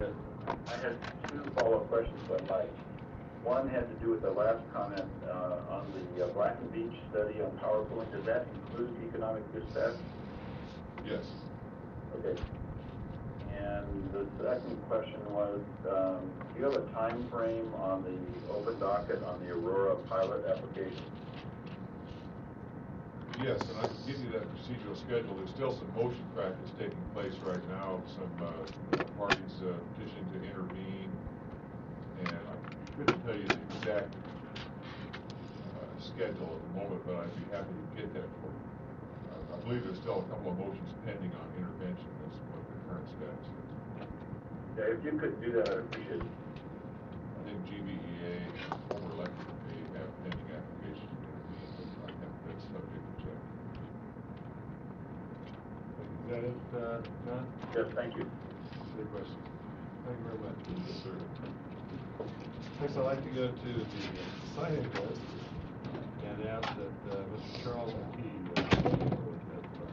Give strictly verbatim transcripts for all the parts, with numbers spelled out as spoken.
I had two follow-up questions on Mike. One had to do with the last comment uh, on the uh, Black and Beach study on power pooling. Does that include economic dispatch? Yes. Okay. And the second question was, um, do you have a time frame on the open docket on the Aurora pilot application? Yes, and I can give you that procedural schedule. There's still some motion practice taking place right now. Some uh, parties uh, petitioning to intervene, and I couldn't tell you the exact uh, schedule at the moment, but I'd be happy to get that for you. Uh, I believe there's still a couple of motions pending on intervention. That's what the current status is. Yeah, if you could do that, I'd appreciate it. I think G B E A and Homer Electric may have pending applications to intervene, but I have that subject to check. Is that it, uh, John? Yes, thank you. Good question. Thank you very much. Yes, sir. Next, I'd like to go to the sign-in list and ask that uh, Mister Charles McKee uh, testify.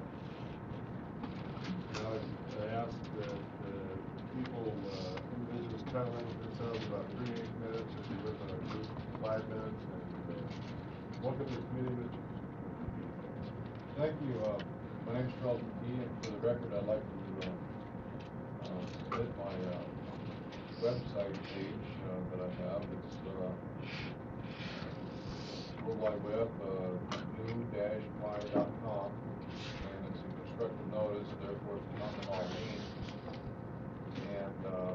Now, I ask that uh, people, uh, individuals comment themselves about three to eight minutes, if you live in a group, five minutes, and uh, welcome to the committee, Mister Thank you. Uh, my name is Charles McKee, and for the record, I'd like to uh, uh, submit my uh, website page uh, that I have. It's uh, World Wide Web, uh, new dash pi dot com, and it's a constructive notice, therefore it's common law means. And uh,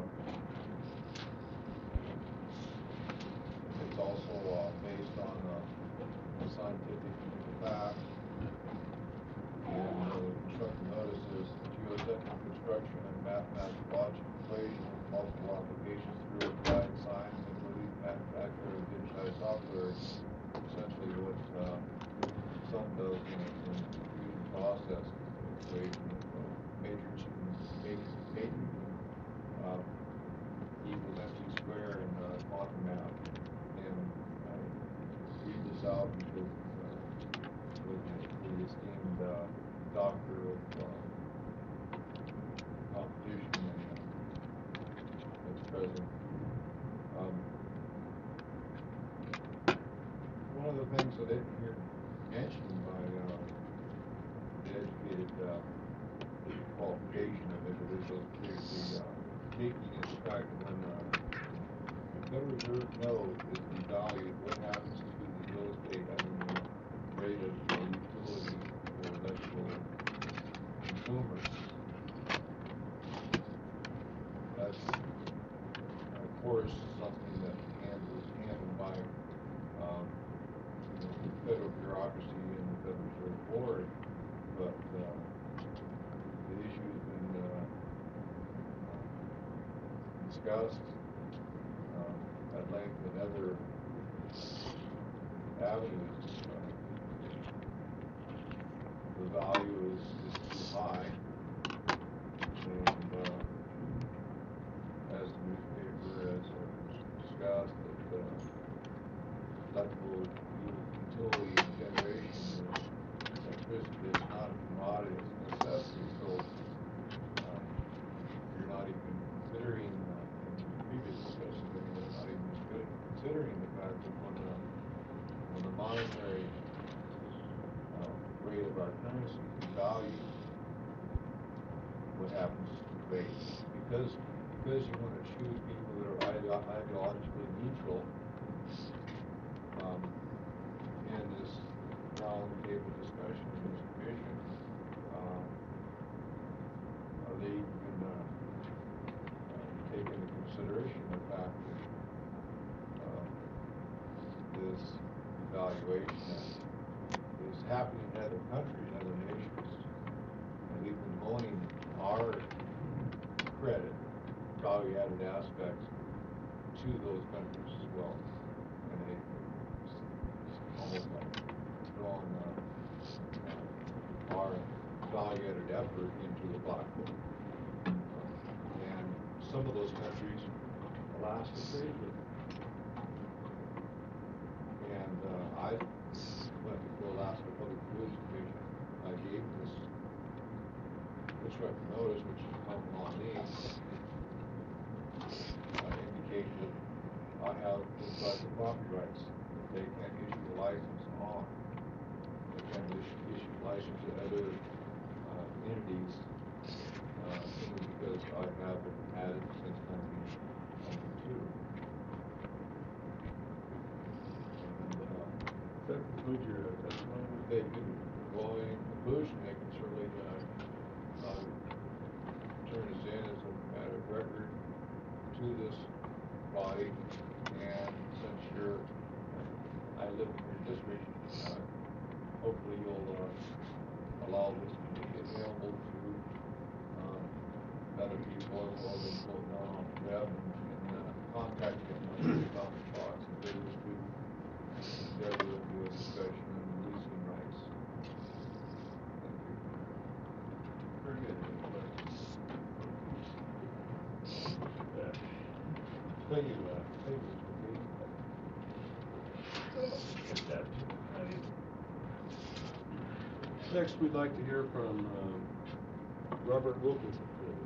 it's also uh, based on uh, scientific facts. And uh, the constructive notice is geotechnical construction and mathematical logic equation with multiple applications through applied science, including manufacture of digitized software. Essentially, what uh, Sun does in a computing process, equation of uh, matrix matrix uh, equals mc squared in uh, quantum math. And I read this out because uh, with the esteemed uh, doctor of uh, competition and uh, that's present. Um, one of the things that I didn't hear mentioned by uh, the educated uh, qualification of individuals, particularly uh, taking is the fact that when uh, the Federal Reserve note is devalued, what happens to the real estate and the rate of uh, utility for electrical consumers? That's, of course, something that handles, is handled by um, you know, the federal bureaucracy and the Federal Reserve Board, but uh, the issue has been uh, discussed uh, at length in other avenues. Uh, the value is, is too high, and uh, as the newspaper has uh, discussed, that uh, electrical utility and generation is electricity is not a commodity, it's a necessity. So um, you're not even considering, uh, in the previous discussion, you're not even considering the fact that when, uh, when the monetary uh, rate of our currency devalues, what happens to rates? Because because you want to choose people that are ideo ideologically neutral um, in this round table discussion in this commission, um, are they even uh, uh, take into consideration the fact that uh, this evaluation is happening in other countries, other nations, and we've been loaning our credit, value-added aspects to those countries as well, and they it's almost like throwing uh, our value-added effort into the black hole. And some of those countries, Alaska trade with them. And uh, I went before Alaska Public Utilities Commission. I gave this constructive notice, which is common law needs, have things like the property rights, that they can't issue a license on. They can't issue, issue license to other, uh, entities, uh, simply because I haven't had it since nineteen ninety-two. And, uh, That concludes your uh, testimony? they can, well, in conclusion, they can certainly, uh, uh, turn this in as a matter of record to this body, and since you're, I live in your district, uh, hopefully you'll, uh, allow this to be available to, um, other people as well as putting on the web and, and, uh, contacting them about the talks and they wish to, together with you a discussion on leasing rights. Thank you. Very good. Any questions? Uh, Thank you, uh, thank you, Mister McGee. Next, we'd like to hear from, um, Robert Wilkinson.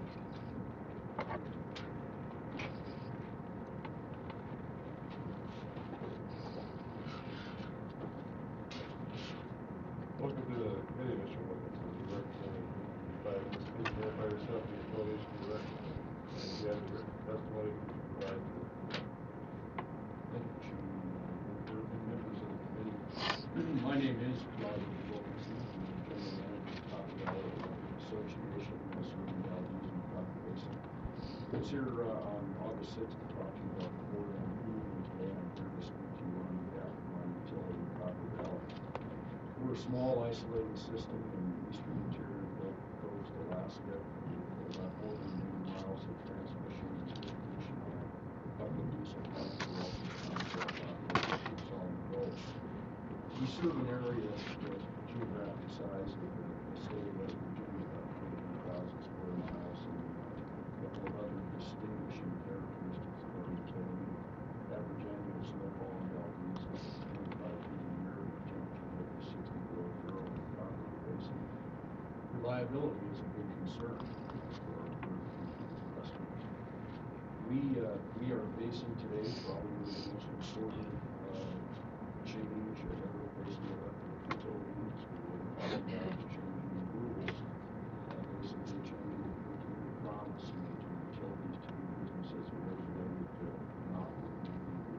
Welcome to the committee, Mister Wilkinson. You represent five minutes. Please verify yourself and your affiliation to the record. And if you have any written testimony, provide to the Thank you, Chairman. Uh, members of the committee. My name is Robert Wilkinson. I'm the General Manager of Copper Valley Association, serving Valdez and Copper Basin. I was here uh, on August sixth to talk to you about the board on heating, and today I'm here to speak to you on behalf of my utility, Copper Valley. We're a small, isolated system in the eastern interior of Gulf Coast, Alaska, with about four hundred eighty miles of transmission and distribution line. A couple of diesel plants are also contract operations on the Gulf. We serve an area of the geographic size of the, the state of West Virginia, about twenty-two thousand square miles, and a couple of other distinguishing characteristics of our utility. Average annual snowfall in Valdez is twenty-five feet a year, with temperature of sixty below zero in the Copper Basin. Reliability is a big concern for our customers. We uh, we are facing today probably the most important uh, change ever facing electric utilities. We're talking about changing the rules, uh, basically changing the fifteen-year promise to utilities to do business as a regulated uh, monopoly.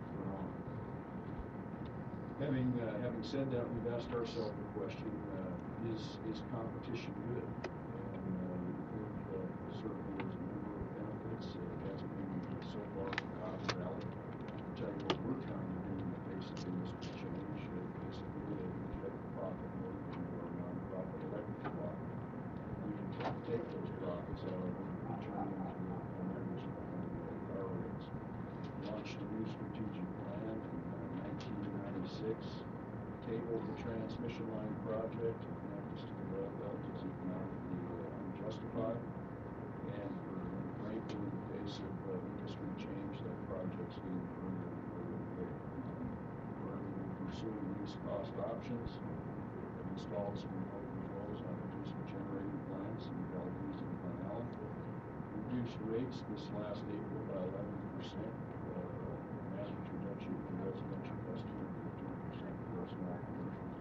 Having uh, having said that, we've asked ourselves the question: uh, Is is competition good? And uh, we think uh, certainly there's a number of benefits. Uh, it has been so far for Copper Valley. I'll tell you what we're trying to do in the face of industry change. Uh, basically, uh, we get the profit motive into our nonprofit electric block. We intend to take those profits, however, and turn them into a members of the power rates. Launched a new strategic plan in uh, nineteen ninety-six, tabled the transmission line project to connect us to the rail belt as economically uh, unjustified, and for frankly, in the face of uh, industry change, that project's getting further and further away. Currently, we're pursuing least cost options. We've installed some remote controls on reduced generating plants in Valdez and Glen Allen. Reduced rates this last April by eleven percent. Uh, an average reduction for residential customer, fifteen percent for our small commercials.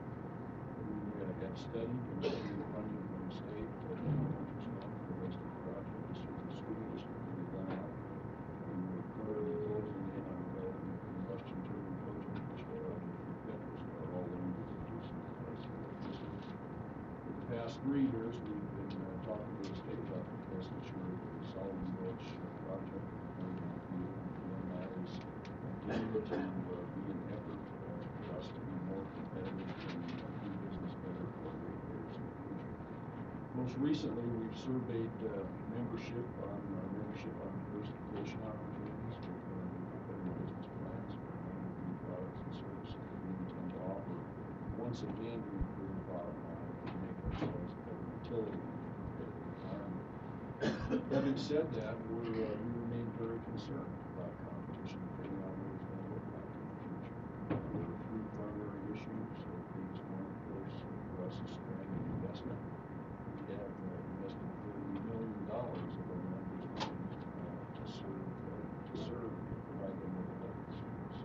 We uh, have studied and received funding from the state uh, interest fund for the rest of the project to serve the school district in Glen Allen. And we're currently closing in on developing a combustion turbine cogeneration project with Petros, are all limited to reducing the price of electricity. For the past three years, we've been uh, talking to the state about the divestiture of the Solomon Gulch uh, project, and when that is intended to uh, be an effort uh, for us to be more competitive and uh, do business better for our ratepayers in the future. Most recently, we've surveyed uh, membership on uh, membership on diversification opportunities with uh, competitive business plans for a number of new products and services that we intend to offer. Once again, to improve the bottom line and make ourselves a better utility in a competitive environment. Having said that, we're, uh, we remain very concerned about competition, depending on what it's going to look like in the future. There are three primary issues. Uh, the biggest one, of course, uh, for us is stranded investment. We have uh, invested thirty million dollars of our members' money uh, to serve, uh, to serve, provide them with electric service.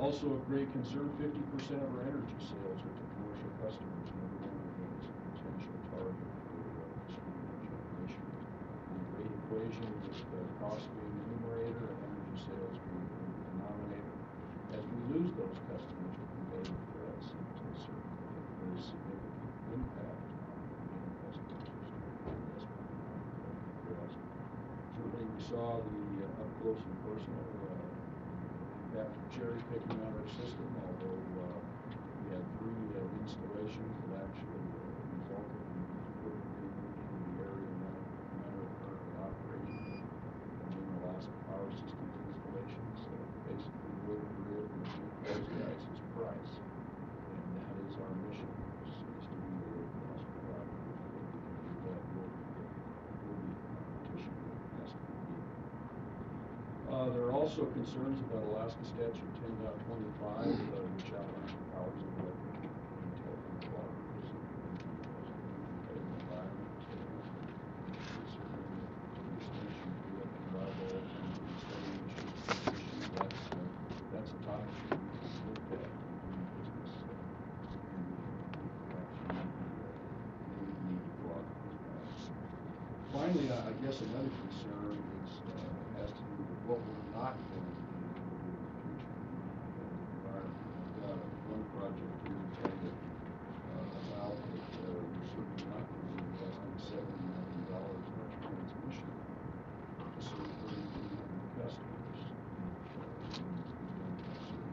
Also of great concern, fifty percent of our energy sales are to commercial customers, and every one of them is a potential target for uh, distributed generation. The rate equation with uh, cost being the numerator and energy sales being the denominator. As we lose those customers to competitive threats, it's a certain very significant impact on the investment investment cost. Certainly, we saw the uh, up close and personal uh, impact of cherry picking on our system, although uh, we had three uh, installations that actually uh, resulted in equipment being moved to the area none none are currently operating. And then Alaska Power Systems installations, uh, basically we're the grid and we close the ICE's price. And that is our mission, is, is to be the low cost provider. If we can do that, we'll be, we'll be in competition with S P P. Uh, there are also concerns about Alaska Statute ten point twenty-five, uh, which outlines the powers of electric and telephone cooperatives in the competitive environment. Uh, certainly, to the extent you feel that the rival and the studying issues, issues, that's, uh, that's a topic that we can look at in doing business. Uh, and perhaps maybe, uh, maybe we need to go out and look at it. Finally, I, I guess another concern is uh, has to do with what we're not going to do in the future in the environment. I've got one project here to tell you uh, about that uh, we're certainly not going to be investing seventy million dollars in our transmission to serve thirty-three hundred customers. Uh, and we're going to serve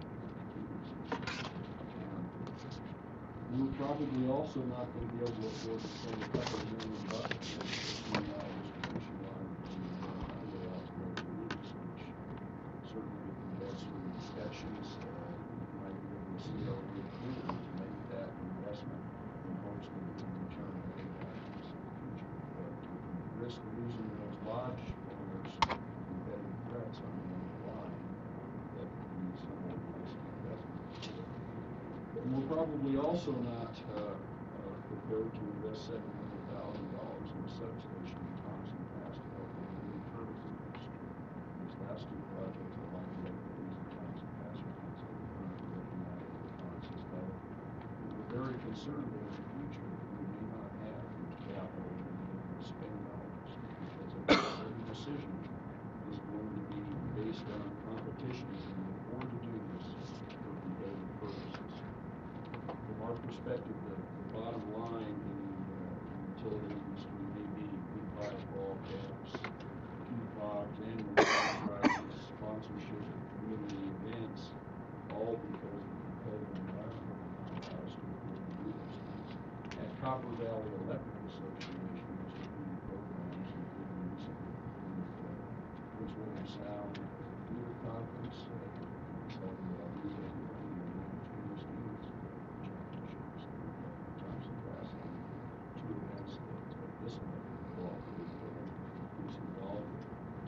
and we're probably also not going to be able to afford to spend a couple of million bucks for a fifteen mile distribution line between the highway out to our routes, which certainly if we had certain inspections, uh, we might be able to see our way clearly to make that investment in hopes that it would return way back to us in the future. But if we risk losing those lodge owners to competitive threats on the main line, that would be somewhat of a risky investment. And we're probably also not uh, uh, prepared to invest seven hundred thousand dollars in a substation in Thompson Pass to help the wind turbine industry. These last two projects, the line electric and Thompson Pass, are things that we're currently looking at at the Thompson's level. And we're very concerned that in the future we may not have the capital to be able to spend dollars, because every decision is going to be based on competition and we afford to do this for competitive purposes. From our perspective, the, the bottom line in the uh, utility industry may be we buy ball caps, coupons, annual prizes, sponsorship of community events, all because of the competitive environment and not allow us to afford to do those things. At Copper Valley Electric Association, there's community programs, including recently with uh, Prince William Sound Theater Conference, uh, excited about his annual and Williams Students Championships in uh, Thompson Pass, and two events that uh, this electric cooperative uh, is involved with.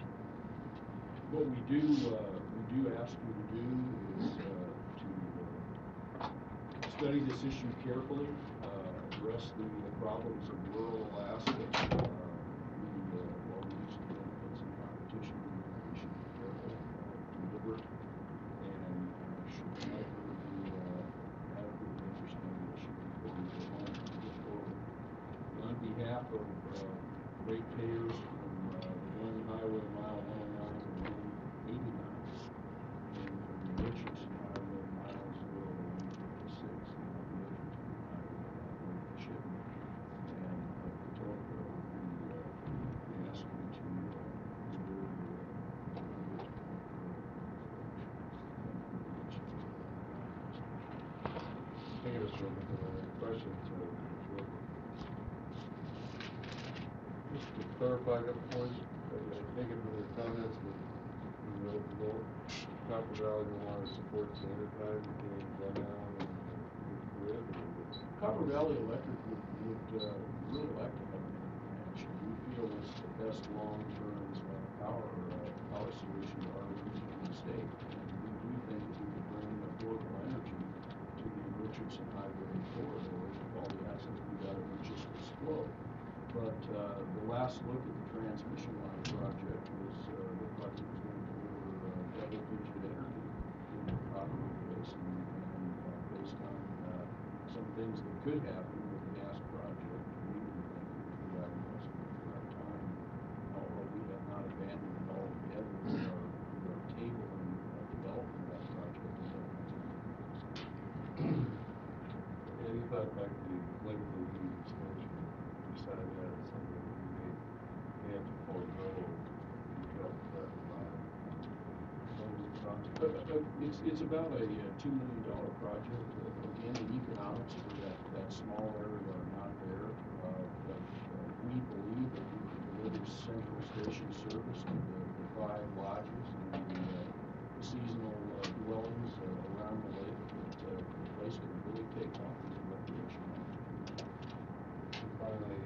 What we do, uh, we do ask you to do is uh, to uh, study this issue carefully, uh, address the uh, problems of rural Alaska. Uh, we, uh, while we use the benefits of competition, we, we should be careful, uh, deliberate, and uh, should never be uh, adequately understand the issue before we go home and go forward. On behalf of uh, ratepayers from uh, the Glenn Highway Mile one oh nine and one eighty-nine, and from the Richardson Highway Mile zero one fifty-six, and the Richardson Highway Highway Chipman, and uh, Patoka, we, uh, we ask you to uh, be very uh, deliberate and careful. Thank you very much. Thank you, Mister Roman. Uh, questions, uh, Mister Roman? Just to clarify a couple points, I, I take it from your comments that you know, no, Copper Valley no longer supports the enterprise between Glen Allen and the grid, or it's Copper Valley Electric would, would uh, really like to have an interconnection. We feel it's the best long-term uh, power uh, power solution to our region in the state. And we do think that we could bring affordable energy to the Richardson Highway corridor with all the assets we got. It would just explode. But uh, the last look at the transmission line project was uh, looked like it was going to deliver uh, double-digit energy in the probably is, and, and uh, based on uh, some things that could happen with the gas project, we would think it would be our most the right time. Although we have not abandoned it altogether, we are, we are tabling uh, developing that project until the next meeting. Yeah, you thought like the Lakeview Heat extension, you decided that as something that we may, may have to forego, you felt that line. What was your thoughts? Uh, uh, It's, it's about a uh, two million dollar project. Uh, Again, the economics for that, that small area are not there. Uh, But uh, we believe that we can deliver central station service to the the five lodges and the uh, the seasonal uh, dwellings uh, around the lake. That uh, the place could really take off as a recreation opportunity. And finally,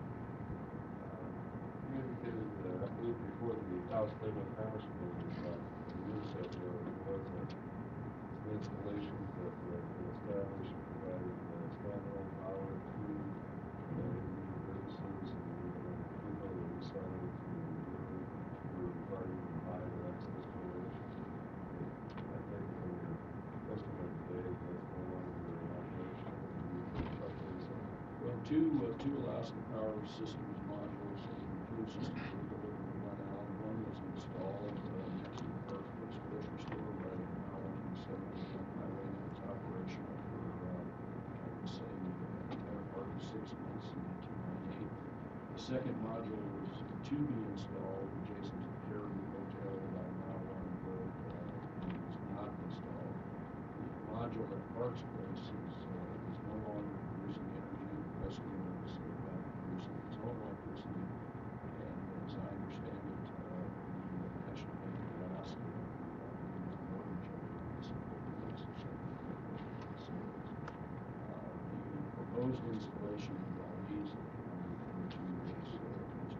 uh, you indicated, uh, I believe before the House Cleveland Grammar School was, uh, a year or so ago, there was a, an installation that was established, provided uh, standalone power to uh, individual businesses, and we people that decided to were regarding the buy or access coalition. I think from your testimony today, that's no longer in operation. Can you update us on that? Well, two, uh, two Alaska Power Systems modules and fuel systems were delivered to Glen Allen. One was installed uh, next to the Parks Place grocery store right now on seventy-one highway, and it's operational for, uh, I would say, uh, better part of six months in nineteen ninety-eight. The second module was to be installed adjacent to the Caribou Hotel about a mile down the road, uh, and was not installed. The module at Parks Place is, uh, is no longer producing energy. The customer is uh, back producing its own electricity. And as I understand it, uh, the National Bank of Alaska uh, is mortgage over this lease or something like that. facilities. Uh, the proposed installation of all these that I'm referring to is, uh, is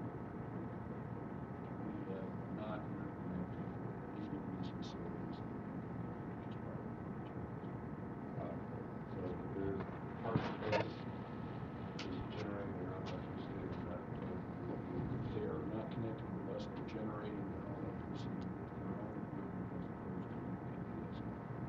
we have not interconnected any of these facilities that we purchased by the Uh, So there's Park Place is generating their own electricity and that, They are not connected with us, they're generating their own electricity with their own equipment as opposed to U P S.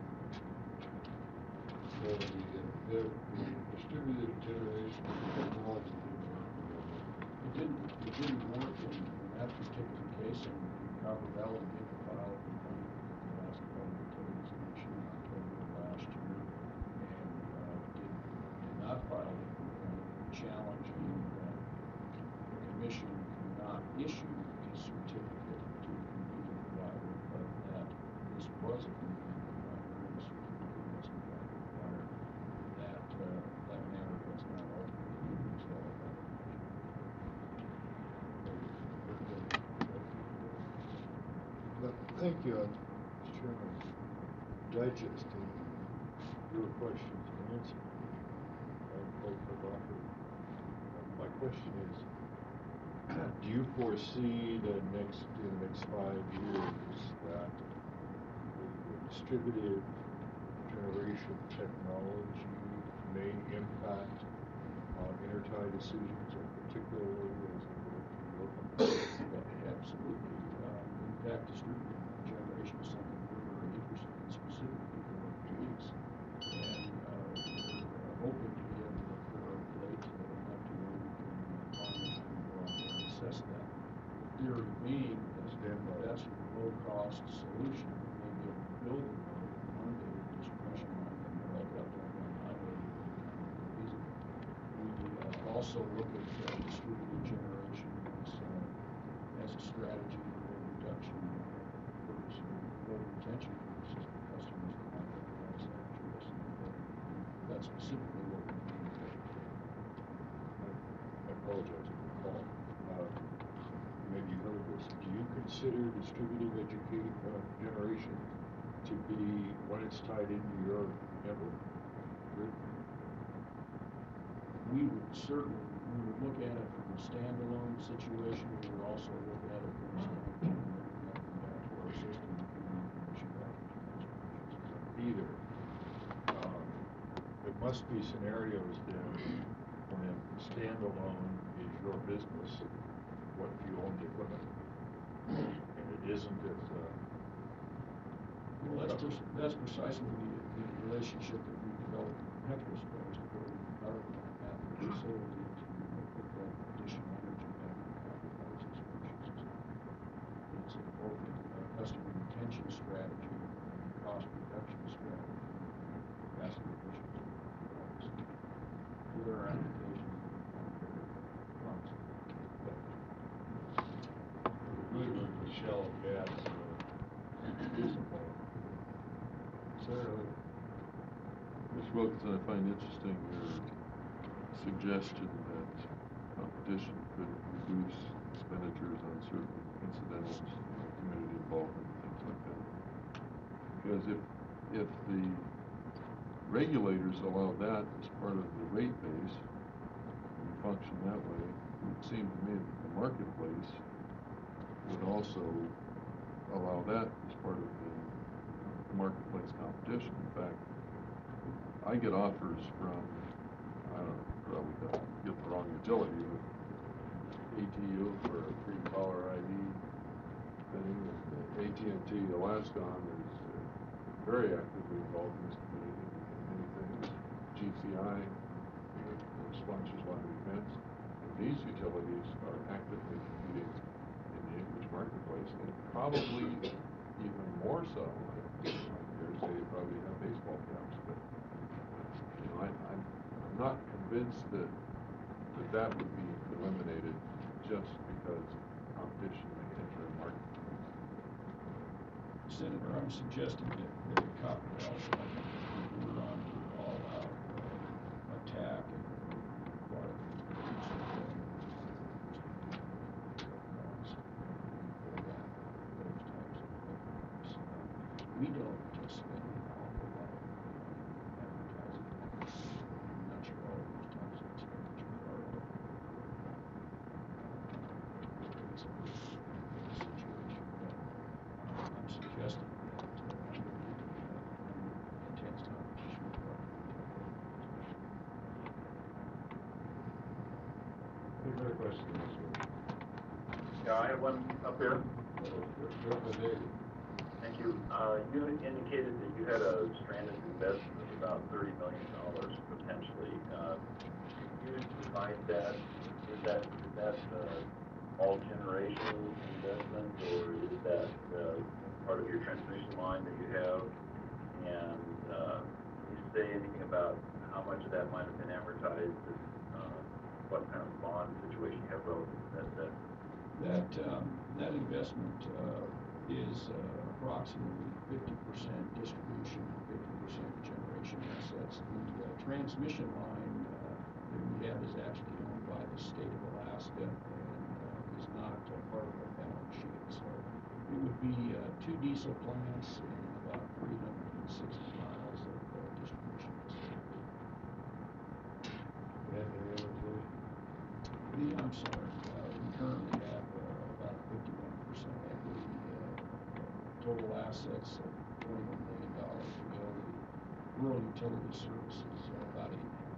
so the, the, the distributed generation technology didn't work for them. It didn't, it didn't work in, in that particular case, and Copper Valley did file a complaint with the Alaska Public Utilities Commission in October of last year, and, uh, did, did not file a complaint challenging that the commission cannot issue a certificate to a competing provider, but that this was a competing provider, and the certificate was in fact required. That, uh, that matter has not ultimately been resolved by the commission. But thank you, uh, Mister Chairman, digesting your questions and answers. I'm quite provocative. Uh, My question is, do you foresee the next, in the next five years, that the distributed generation technology may impact on intertie decisions, and particularly as it relates to your company? Absolutely. Um, in fact, distributed generation is something we're very interested in, specifically for our police. And uh, we're uh, hoping to be able to put our plate uh, enough to where we can uh, find the time to go out there and assess that. The theory being that Stand by. that's a low-cost solution. We may be able to build a road, and one day the distribution line from the lake out to one highway will be feasible. We uh, also look at uh, distributed generation as, uh, as a strategy for load reduction purposes, load retention purposes for customers that might otherwise have choice. That's specifically what we're doing today. I apologize for the call. Uh, Maybe you heard this. Do you consider distributed educate, uh, generation to be, when it's tied into your network grid? We would certainly, we would look at it from a standalone situation. We would also look at it from a standpoint of interconnecting back to our system and feeding information back into distribution. Either. Um, There must be scenarios then when standalone is your business, what if you own the equipment? And it isn't as, uh, Well, that's, pres- that's precisely the, the relationship that we developed with Petros Post, where we developed that facility to put that additional energy back in the public housing solutions. It's a both a customer retention strategy and cost reduction strategy, capacity efficiency. With our application, promise. Really, when the shell of gas, uh, diesel plant. Sarah, Mister Wilkinson, I find interesting your suggestion that competition could reduce expenditures on certain incidentals, like community involvement, things like that. Because if, if the regulators allow that as part of the rate base, and we function that way, it would seem to me that the marketplace would also allow that as part of the, the marketplace competition. In fact, I get offers from, I don't know, probably don't get the wrong utility, but A T U for a free caller I D thing, and A T and T Alaskan is uh, very actively involved in this community in many things. G C I uh, sponsors a lot of events, and these utilities are actively competing in the English marketplace, and probably even more so. I dare say they probably have baseball caps, but you know, I, I'm, I'm not convinced that that that would be eliminated just because competition may enter a marketplace. Senator, I'm suggesting that, that the Copper also, I think, if we were on to all out uh, attack and require we don't just spend an awful lot of advertising. I'm not sure all of those types of expenditures are. It's a situation, but I'm suggesting that uh, under the uh, intense competition requirement. Any further questions, Mister Yeah, I have one up there. Representative Daly? Thank you. Uh, you indicated that you had a stranded investment of about thirty million dollars potentially. Uh, can you divide that? Is that, is that, uh, all generation investment, or is that, uh, part of your transmission line that you have? And, uh, can you say anything about how much of that might have been amortized, and, uh, what kind of bond situation you have relative to that debt? That, um, that investment, uh, is, uh, approximately fifty percent distribution, fifty percent generation assets. The, uh, transmission line, uh, that we have is actually owned by the state of Alaska and, uh, is not a part of our balance sheet. So it would be, uh, two diesel plants and about three hundred sixty miles of, uh, distribution facility. And any amortization? The, I'm sorry, uh, we currently have, uh, about fifty-one percent equity, uh, total assets of twenty-one million dollars. We owe the rural utility services uh, about eight million.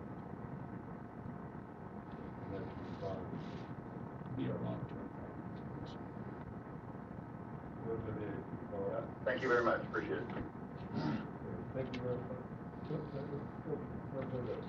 And that's the bond. Be our long-term finance. Representative, all right. Thank you very much. Appreciate it. Thank you very much. Representative.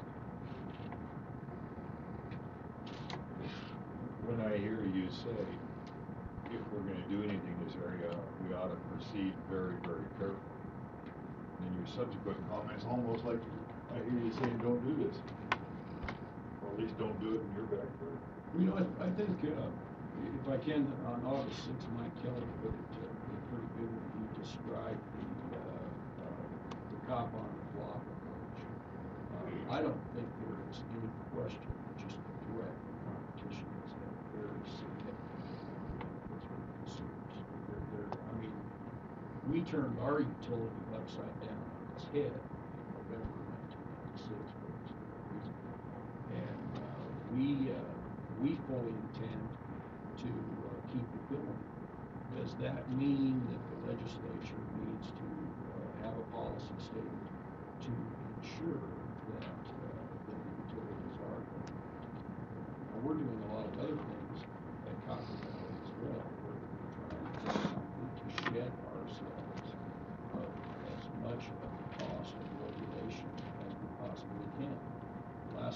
When I hear you say, if we're gonna do anything in this area, we ought to proceed very, very carefully. And your subsequent comments, almost like I hear you saying, don't do this. Or at least don't do it in your backyard. You know, I, I think, uh, if I can, on August sixth, Mike Kelly put it, uh, put it pretty good when he described the, uh, uh, the cop on the block approach. Uh, I don't think there is any question that just the threat of competition is a very significant benefits for consumers. They're, they're, I mean, we turned our utility upside down on its head in November of nineteen ninety-six, for example. And, uh, we, uh, we fully intend to uh, keep it going. Does that mean that the legislature needs to uh, have a policy statement to ensure that, uh, that the utilities are going to continue? Now, we're doing a lot of other things at Copper Valley as well, where we're trying to completely shed ourselves of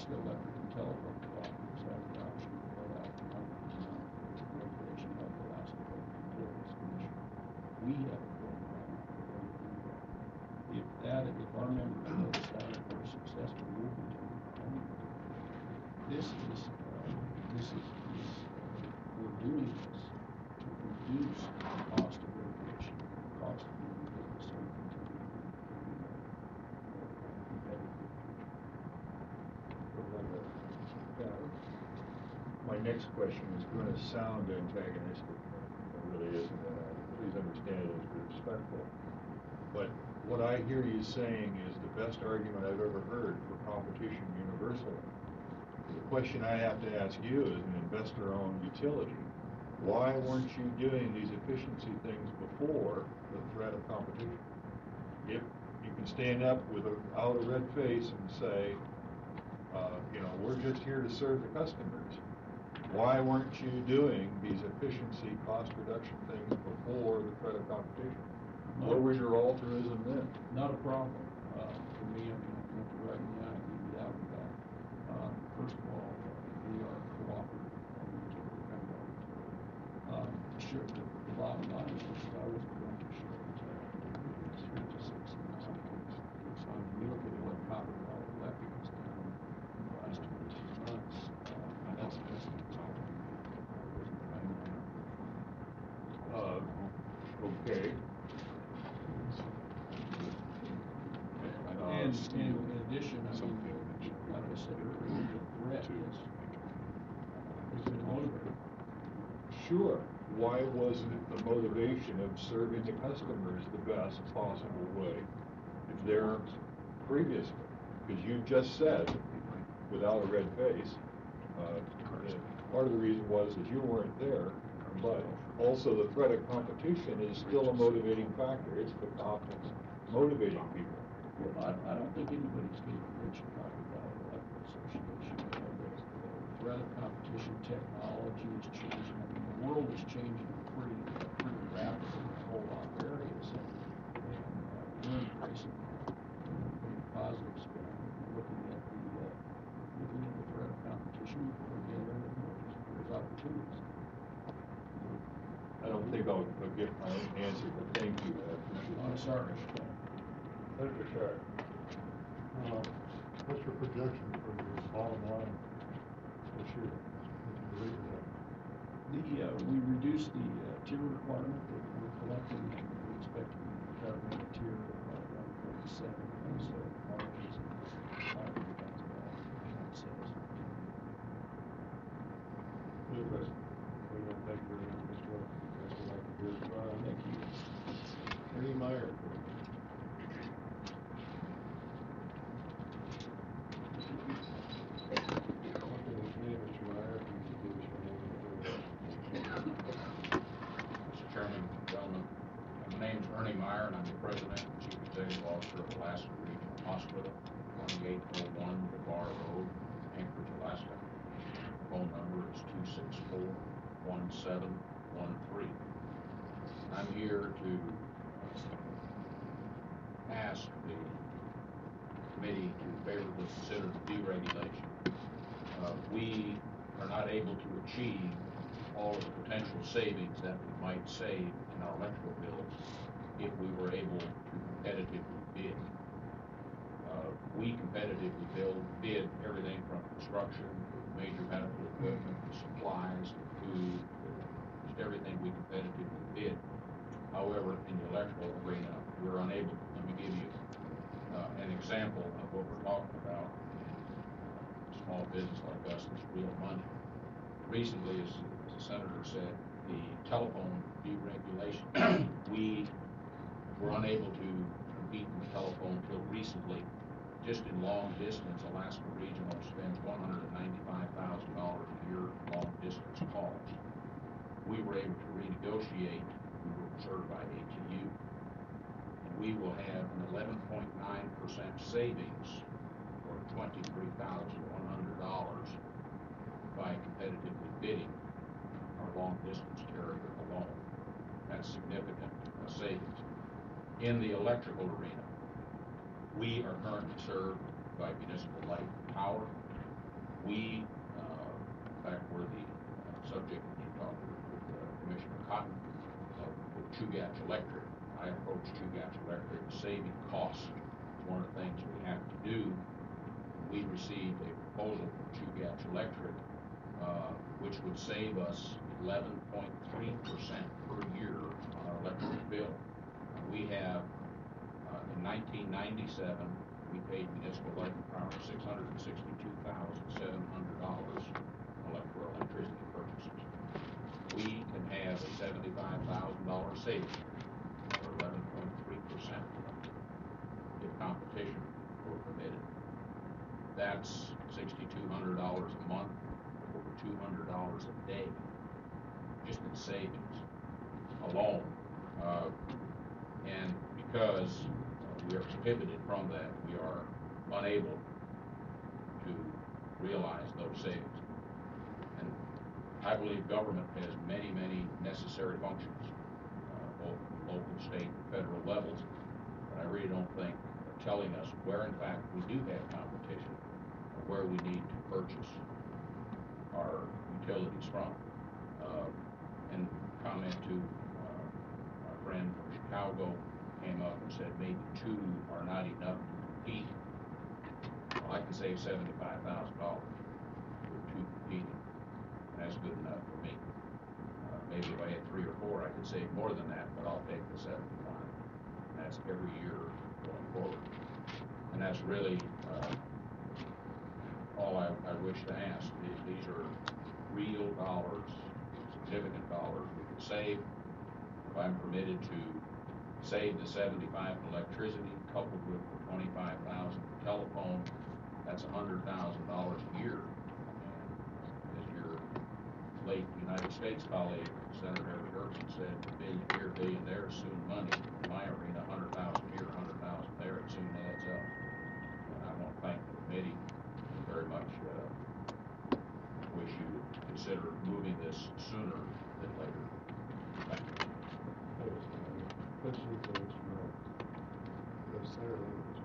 Nebraska Electric and Telephone Cooperatives have the option to put out non-economic regulation like Alaska Public Utilities Commission. We have a program for them to do that. If that, if our members know that that if we're successful, we'll be doing it. This is, uh, this is, is uh, we're doing this to reduce the cost of litigation, the cost of doing business, so we can continue to be more competitive. My next question is going to sound antagonistic. It really isn't, and I, please understand it as respectful. But what I hear you saying is the best argument I've ever heard for competition universally. The question I have to ask you as an investor-owned utility, why weren't you doing these efficiency things before the threat of competition? If you can stand up without a red face and say, uh, you know, we're just here to serve the customers, why weren't you doing these efficiency cost reduction things before the threat of competition? No. Where was your altruism then? Not a problem. Uh, for me, I mean, if you have to write me out, I give you that one back. Um, first of all, uh, we are a cooperative utility, kind of utility. Um, sure, the, the bottom line is I was going to short it's three to six in some cases. So if you look at what Copper Valley Electric has done in the last twenty-two months, uh, that's, that's an example. I wasn't trying to Uh, okay. And, and in addition, I mean, the- like I said earlier, the threat is, has been motivated. Sure. Why wasn't the motivation of serving the customers the best possible way there previously? Because you just said, without a red face, uh, that part of the reason was that you weren't there, but also the threat of competition is still a motivating factor. It's the cost of motivating people. Well, I, I don't think anybody's getting rich in Copper Valley Electric Association. You know, the, the threat of competition, technology is changing. I mean, the world is changing pretty, uh, pretty rapidly in a whole lot of areas, and, and uh, we're embracing that. In a positive spin, looking at the, uh, looking at the threat of competition, again, there, there's, there's opportunities. I don't think I'll, I'll get my own answer, but thank you. I appreciate I'm it. sorry. Senator Sharp, uh, what's your projection for your bottom line this year? If you read it up? The, uh, we reduced the, uh, tier requirement that we're collecting, and we expect to be recovering a tier of about one point seven, so margins of five hundred thousand dollars on sales. Good question. We don't thank you very much, Mister Wolf. That's what I like to hear. Uh, Thank you. Ernie Meyer. Something with me, Mister Meyer, if you could give us your name and affiliation. Mister Chairman, gentlemen, my name is Ernie Meyer, and I'm the President and Chief Executive Officer of Alaska Regional Hospital, twenty-eight oh one DeBar Road, Anchorage, Alaska. Phone number is two six four, one seven one three. I'm here to ask the committee to favorably consider the deregulation. Uh, we are not able to achieve all of the potential savings that we might save in our electrical bills if we were able to competitively bid. Uh, we competitively build, bid everything from construction to major medical equipment, to supplies, to food, to just everything we competitively bid. However, in the electrical arena, we're unable. Let me give you uh, an example of what we're talking about. A small business like us, that's real money. Recently, as, as the senator said, the telephone deregulation, we were unable to compete in the telephone until recently. Just in long distance, Alaska Regional spends one hundred ninety-five thousand dollars a year long distance calls. We were able to renegotiate. We were served by A T U. And we will have an eleven point nine percent savings, or twenty-three thousand one hundred dollars, by competitively bidding our long distance carrier alone. That's significant uh, savings. In the electrical arena, we are currently served by Municipal Light and Power. we, uh, in fact, we're the uh, subject, you talked with uh, Commissioner Cotton, uh, with Chugach Electric. I approached Chugach Electric saving costs. It's one of the things we have to do. We received a proposal from Chugach Electric, uh, which would save us eleven point three percent per year on our electric bill. And we have, uh, in nineteen ninety-seven, we paid municipal electric power six hundred sixty-two thousand seven hundred dollars for electricity purchases. We can have a seventy-five thousand dollar savings, or eleven point three percent, if competition were permitted. That's sixty-two hundred dollars a month, over two hundred dollars a day, just in savings alone. Uh, and because uh, we are prohibited from that, we are unable to realize those savings. And I believe government has many, many necessary functions, uh, both local, state, and federal levels. But I really don't think telling us where, in fact, we do have competition, or where we need to purchase our utilities from. Uh, and comment to uh, our friend from Chicago came up and said maybe two are not enough to compete. Well, I can save seventy-five thousand dollars with two competing, and that's good enough for me. Uh, maybe if I had three or four, I could save more than that, but I'll take the seventy-five. And that's every year going forward. And that's really uh, all I, I wish to ask. These, these are real dollars, significant dollars we could save. If I'm permitted to save the seventy-five in electricity, coupled with the twenty-five thousand in telephone, that's a hundred thousand dollars a year. And as your late United States colleague, Senator Harry Gerson, said, billion here, billion there, soon money. In my arena, a hundred thousand here, a hundred thousand there, it soon adds up. And I want to thank the committee very much. Uh, wish you would consider moving this sooner than later. Thank you. Question for Mister Wright. Yes, Senator Lewis.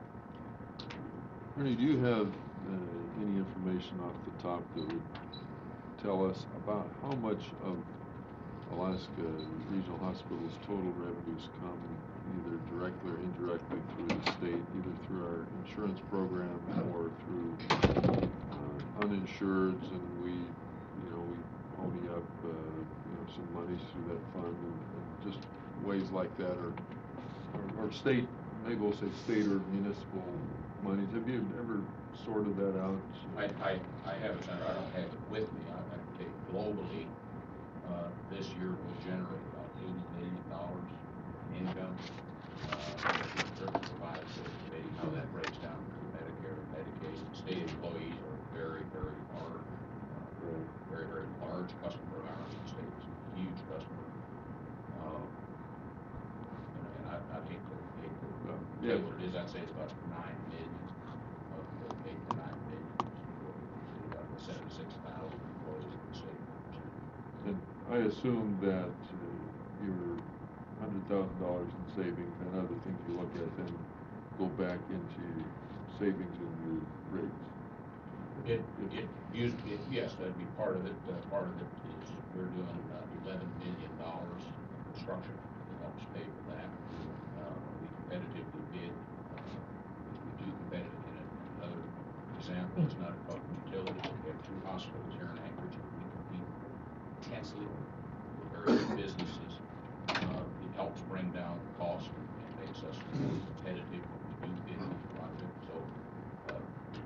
Ernie, do you have uh, any information off the top that would tell us about how much of Alaska Regional Hospital's total revenues come either directly or indirectly through the state, either through our insurance program or through uh, uninsureds, and we, you know, we pony up, uh, you know, some monies through that fund, and, and just ways like that, or, or, or state, maybe we'll say state or municipal monies. Have you ever sorted that out? I, I, I have it, Senator. I don't have it with me. I, I can take globally. Uh, this year will generate about eighty million dollars in income. Uh, certainly provide the committee how that breaks down between Medicare and Medicaid. State employees are very, very large, uh, very, very large customer of ours. The state is a huge customer. Um, and, and I, I'd hate to, hate to uh, yeah. tell you what it is. I'd say it's about nine million of the eight to nine million. About seventy-six thousand employees in the state. And I assume that uh, your hundred thousand dollars in savings and other things you look at then go back into savings in your rates. It, it, it, it, yes, that'd be part of it. Uh, part of it is we're doing uh, eleven million dollars in construction that helps pay for that. Uh, we competitively bid, uh, we do competitive in it. Another example is not a public utility, but we have two hospitals here in Anchorage that we compete intensely with very good businesses. Uh, it helps bring down the cost and, and makes us more competitive when we do bid these projects. So uh,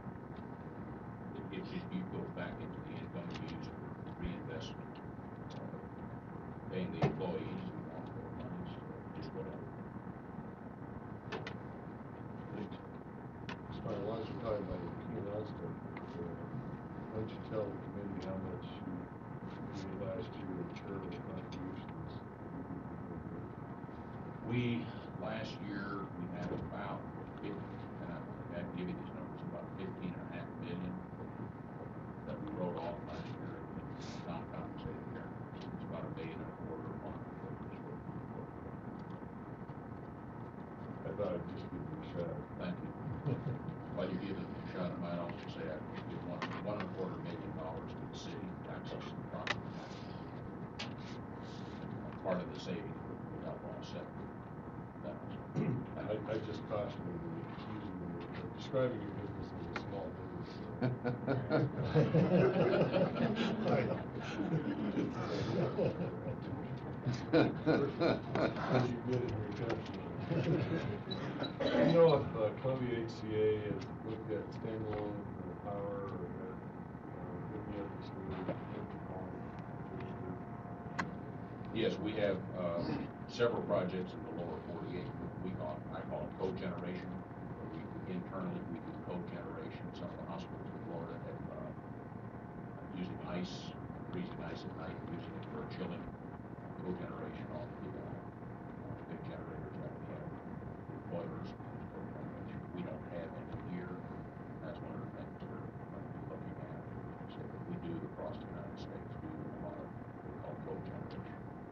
it, it, it goes back into the income we use for reinvestment, uh, paying the employees who want more money, so just whatever. Thanks. Sorry, while you're talking about your P and L stuff, uh, why don't you tell the committee how much you made last year in charitable contributions? We, last year, we had about fifty, and I, I can give you these numbers, about fifteen and a half million that we wrote off last year in non-compensated care. It's about a million and a quarter a month that we just wrote off. I thought I'd just give you a shout. Thank you. Well, you give it a shot, I might also say I could give one, one and a quarter million dollars to the city taxes and property taxes. Part of the savings would help offset that. I, I just caution you, using, the- describing your business as a small business. As you did in your testimony. You know if uh, Columbia H C A has looked at standalone uh, power or uh, uh, looking at this new energy law? Yes, we have, uh, several projects in the lower forty-eight, we call, I call it cogeneration, where we, internally, we do cogeneration. Some of the hospitals in Florida have, uh, using ice, freezing ice at night, using it for chilling, cogeneration on the, uh, big generators that we have, boilers, cogeneration. We don't have any here, that's one of the things we're going to be looking at, so that we do across the United States, do a lot of, what we call cogeneration.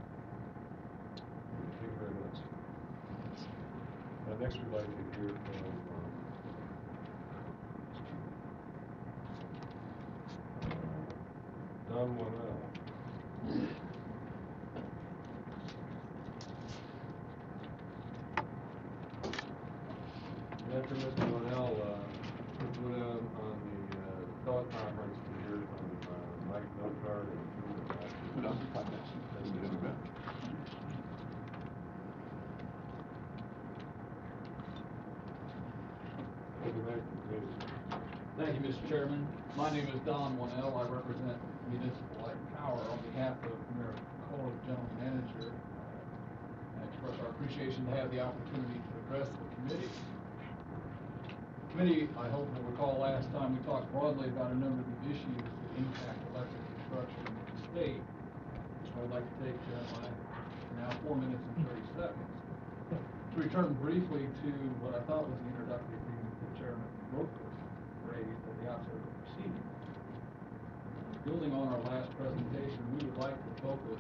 Thank you very much. Uh, next, we'd like to hear from, um, Don Wanell. After Mister Wanell, uh, let's go down on the, uh, teleconference to hear from, uh, Mike Notard and Julie Baxter. Put on the podcast. That's the other bit. Welcome back to the meeting. Thank you, Mister Chairman. My name is Don Wanell. I represent Municipal Light Power on behalf of Mayor Kohler, General Manager. I express our appreciation to have the opportunity to address the committee. Committee, I hope will recall last time we talked broadly about a number of the issues that impact electric construction in the state. I would like to take uh, my now four minutes and thirty seconds to return briefly to what I thought was the introductory agreement that Chairman Roquist raised at the outset of the proceeding. Building on our last presentation, we would like to focus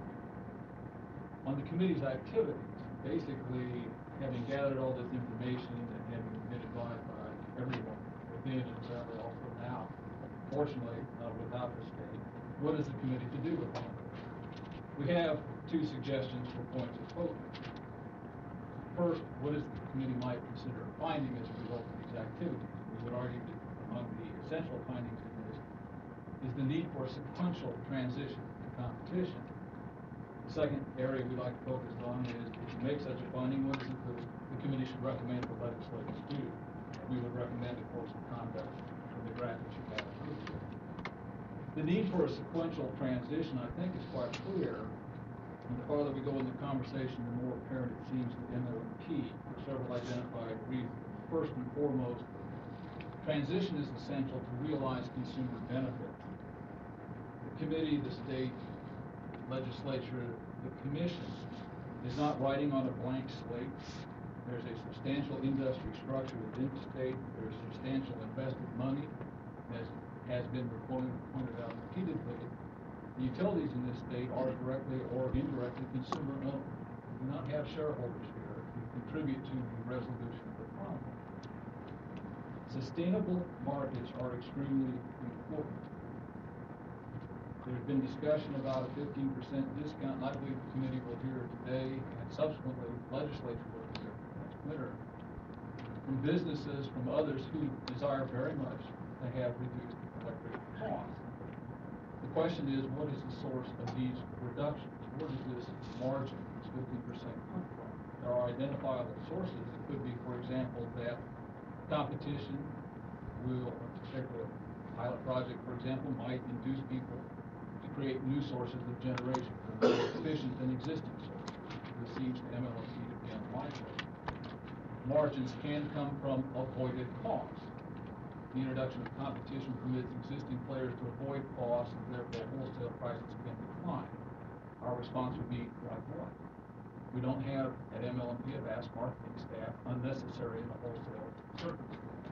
on the committee's activities, basically having gathered all this information and having been advised by everyone within and certainly also now, fortunately, uh, without the state, what is the committee to do with all of this? We have two suggestions for points of focus. First, what is the committee might consider a finding as a result of these activities? We would argue that among the essential findings in this is the need for a sequential transition to competition. The second area we'd like to focus on is, if you make such a finding, what is it that the committee should recommend the legislators do? We would recommend a course of conduct for the draft that you have approved. The need for a sequential transition, I think, is quite clear. And the farther we go in the conversation, the more apparent it seems that M L M P, for several identified reasons. First and foremost, transition is essential to realize consumer benefits. The committee, the state legislature, the commission is not writing on a blank slate. There's a substantial industry structure within the state. There's substantial invested money, as has been reported, pointed out repeatedly. The utilities in this state are directly or indirectly consumer owned. We do not have shareholders here who contribute to the resolution of the problem. Sustainable markets are extremely important. There's been discussion about a fifteen percent discount, and I believe the committee will hear today, and subsequently the legislature will hear next winter, from businesses, from others who desire very much to have reduced electric costs. The question is, what is the source of these reductions? Where does this margin, this fifteen percent, come from? There are identifiable sources. It could be, for example, that competition will, a particular pilot project, for example, might induce people to create new sources of generation that are more efficient than existing sources. This seems to M L M P to be unlikely. Margins can come from avoided costs. The introduction of competition permits existing players to avoid costs, and therefore wholesale prices can decline. Our response would be, like what? We don't have at M L M P a vast marketing staff unnecessary in a wholesale circumstance.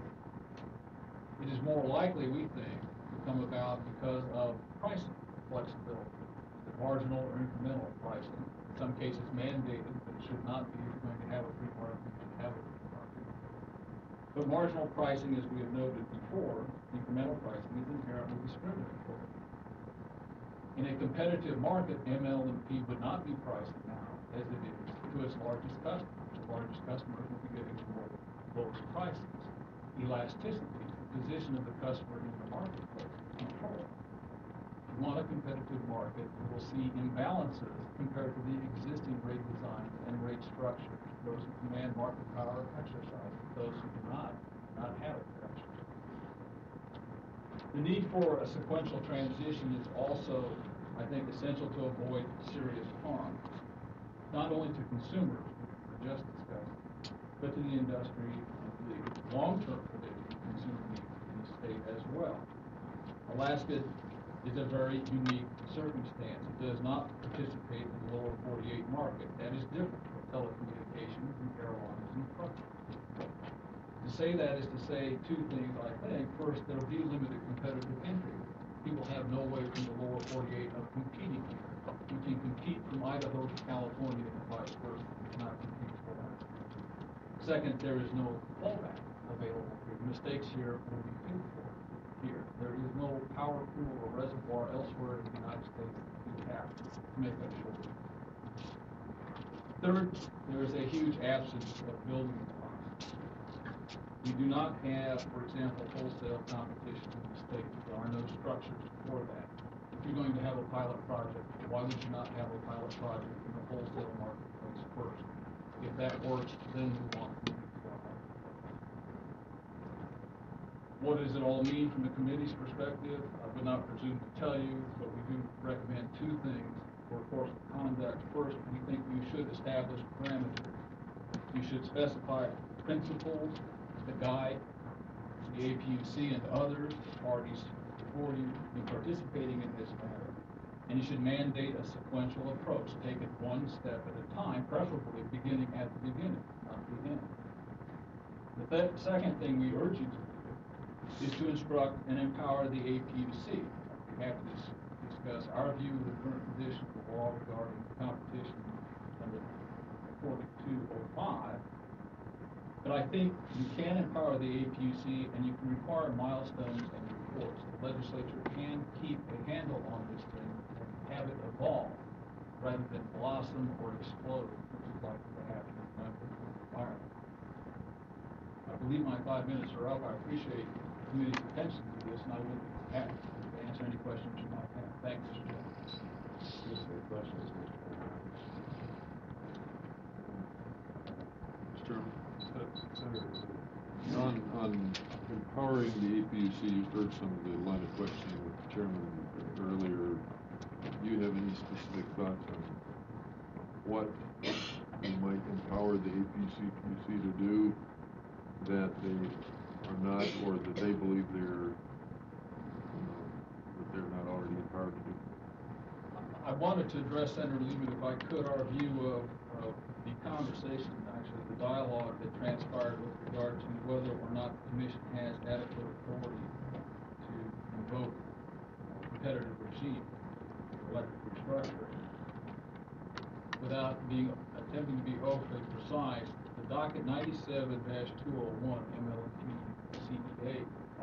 It is more likely, we think, to come about because of pricing flexibility, the marginal or incremental pricing. In some cases mandated, but it should not be. If you're going to have a free market, you should have a free market. But marginal pricing, as we have noted before, incremental pricing is inherently discriminatory. In a competitive market, M L M P would not be pricing now as it is to its largest customers. The largest customers will be getting the lowest prices. Elasticity, the position of the customer in the marketplace, is controlled. If you want a competitive market, you will see imbalances compared to the existing rate design and rate structure. Those who command market power exercise it. Those who do not, not have it exercise. The need for a sequential transition is also, I think, essential to avoid serious harm, not only to consumers, which were just discussed, but to the industry and to the long-term provision of consumer needs in the state as well. Alaska is a very unique circumstance. It does not participate in the lower forty-eight market. That is different from telecommunications and airlines and trucking. To say that is to say two things, I think. First, there will be limited competitive entry. People have no way from the lower forty-eight of competing here. You can compete from Idaho to California and vice versa. You cannot compete for that. Second, there is no fallback available here. Mistakes here will be paid for here. There is no power pool or reservoir elsewhere in the United States that you have to make up short. Third, there is a huge absence of building blocks. We do not have, for example, wholesale competition in the state. There are no structures for that. If you're going to have a pilot project, why would you not have a pilot project in the wholesale marketplace first? If that works, then move on to the retail marketplace. What does it all mean from the committee's perspective? I would not presume to tell you, but we do recommend two things for course of conduct. First, we think you should establish parameters. You should specify principles that guide the A P U C and others, parties before you, in participating in this matter. And you should mandate a sequential approach. Take it one step at a time, preferably beginning at the beginning, not the end. The th second thing we urge you to do is to instruct and empower the A P U C. We have to dis discuss our view of the current condition of the law regarding competition under forty-two oh five. But I think you can empower the A P U C and you can require milestones and reports. The legislature can keep a handle on this thing and have it evolve rather than blossom or explode, which is likely to happen in the environment. I believe my five minutes are up. I appreciate the committee's attention to this, and I will be happy to answer any questions you might have. Thank you, Mister Chairman. Yes, any questions, Mister Chairman? Senator, on, on empowering the A P U C, you've heard some of the line of questioning with the chairman earlier. Do you have any specific thoughts on what you might empower the A P U C to do that they are not, or that they believe they're, you know, that they're not already empowered to do? I wanted to address, Senator Lehman, if I could, our view of, of the conversation, actually the dialogue that transpired with regard to whether or not the Commission has adequate authority to invoke a competitive regime for electric restructuring. Without being attempting to be overly precise, the docket ninety-seven dash two oh one M L M P C E A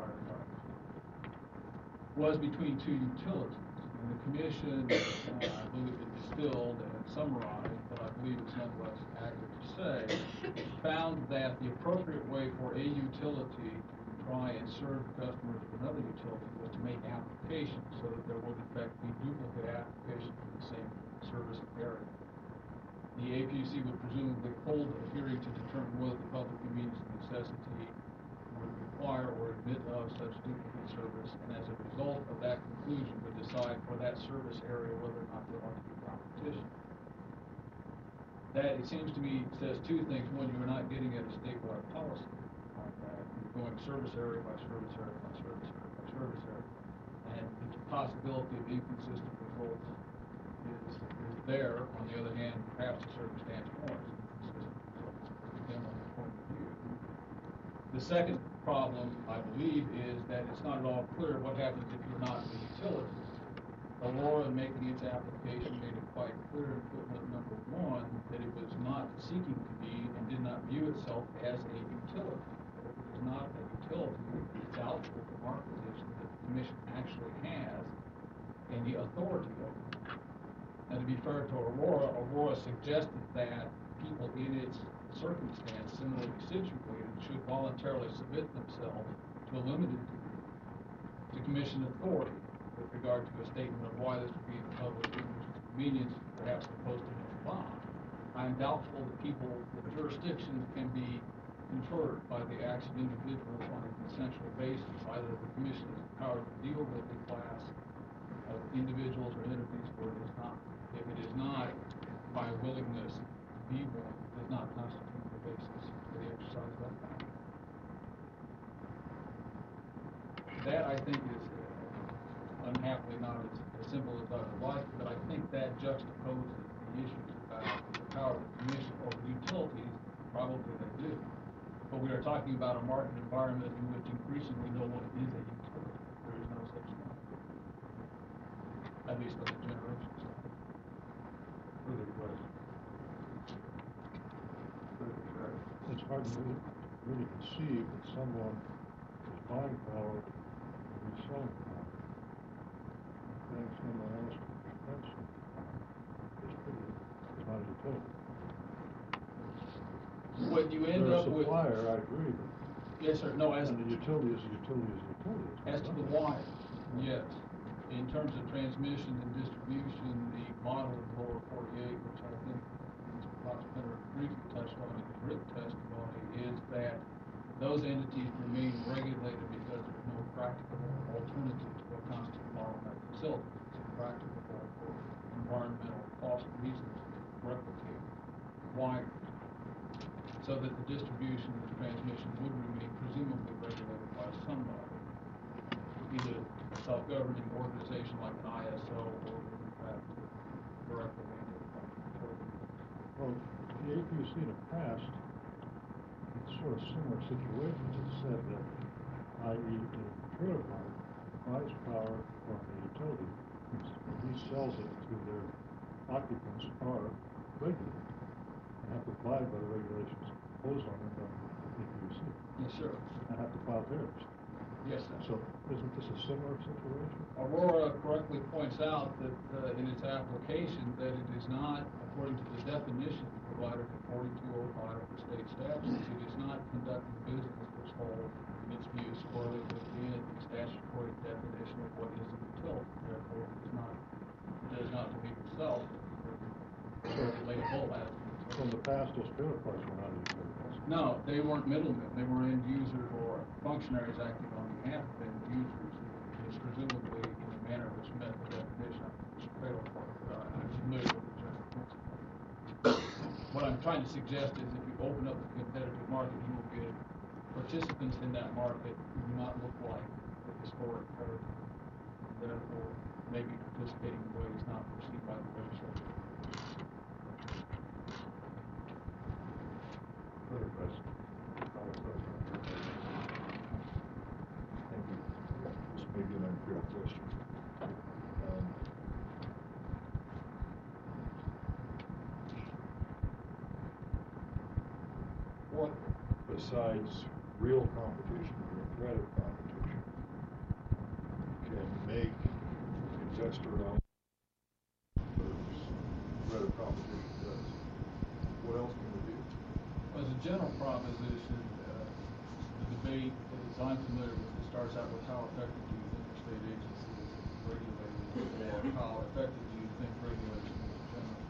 was between two utilities. And the Commission, uh, I believe it distilled and summarized, but I believe it's nonetheless accurate to say, found that the appropriate way for a utility to try and serve customers of another utility was to make applications so that there would in fact be duplicate applications in the same service area. The A P U C would presumably hold a hearing to determine whether the public convenience and necessity would require or admit of such duplicate service, and as a result of that conclusion would decide for that service area whether or not there ought to be competition. That, it seems to me, says two things. One, you're not getting at a statewide policy on that. You're going service area by service area by service area by service area. And the possibility of inconsistent results is, is there. On the other hand, perhaps the circumstance warrants inconsistent results, depending on your point of view. The second problem, I believe, is that it's not at all clear what happens if you're not the utility. Aurora, making its application, made it quite clear in footnote number one that it was not seeking to be and did not view itself as a utility. It was not a utility, it's doubtful from our position that the commission actually has any authority over. And to be fair to Aurora, Aurora suggested that people in its circumstance similarly situated should voluntarily submit themselves to a limited degree to commission authority with regard to a statement of why this would be in the public interest convenience, perhaps the posting of a bond. I am doubtful that people, that jurisdictions can be conferred by the acts of individuals on a consensual basis. Either the commission has the power to deal with a class of individuals or entities, or it is not. If it is not, by a willingness to be one, it does not constitute the basis for the exercise of that power. That, I think, is uh, unhappily not as, as simple as I would like, but I think that juxtaposes the issues about the power of the commission over utilities. Probably they do. But we are talking about a market environment in which increasingly no one is a utility. There is no such thing. At least on the generation side. Further question? It's hard to really, really conceive that someone is buying power and reselling power. Paying someone else to dispense it. It's pretty, it's not a utility. What you end They're up a with. supplier, I agree, but. Yes, sir. No, as And the utility is a utility is a utility. It's as to not the other. wire, yes. In terms of transmission and distribution, the model of lower forty-eight, which I think Mister Fox-Penner briefly touched on in his written testimony, is that those entities remain regulated because there's no practicable alternative to what constitutes model-type facilities. It's impracticable for environmental cost reasons to replicate wires, so that the distribution and the transmission would remain presumably regulated by somebody, either a self-governing organization like an I S O or in fact directly mandated by the utility. Well, the A P U C in the past, in sort of similar situations, has said that, that is, the trailer park buys power from the utility, and he sells it to their occupants are regulated and have to abide by the regulations imposed on them by the A P U C. Yes, sir. And have to file theirs. Yes, sir. So isn't this a similar situation? Aurora correctly points out that uh, in its application that it is not, according to the definition provided in forty-two oh five of the state statutes, it is not conducting business which holds, in its view, squarely within the statutory definition of what is a utility. Therefore, it is not, it does not believe itself relatable as a utility. So in the past, those trailer parks were not utilities. No, they weren't middlemen. They were end users or functionaries acting on behalf of end users, and presumably in a manner which met the definition of a trailer park. Uh, I'm familiar with the general principle. What I'm trying to suggest is if you open up the competitive market, you will get participants in that market who do not look like the historic paradigm, and therefore may be participating in ways not perceived by the legislature. Further question? Thank you. This may be an unfair question. Um, what besides real competition or the threat of competition can make investor-owned threat of competition does? What else can we do? As a general proposition, uh, the debate, as I'm familiar with, it starts out with how effective do you think the state agency is regulating, or how effective do you think regulation is generally?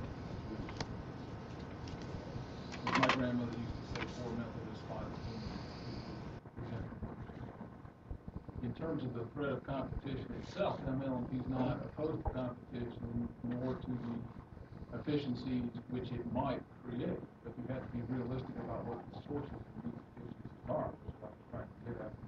As my grandmother used to say, four Methodist, five Lutheran. In terms of the threat of competition itself, M L M P is not opposed to competition, nor to the efficiencies which it might create, but you have to be realistic about what the sources of these efficiencies are, which is what I'm trying to get at.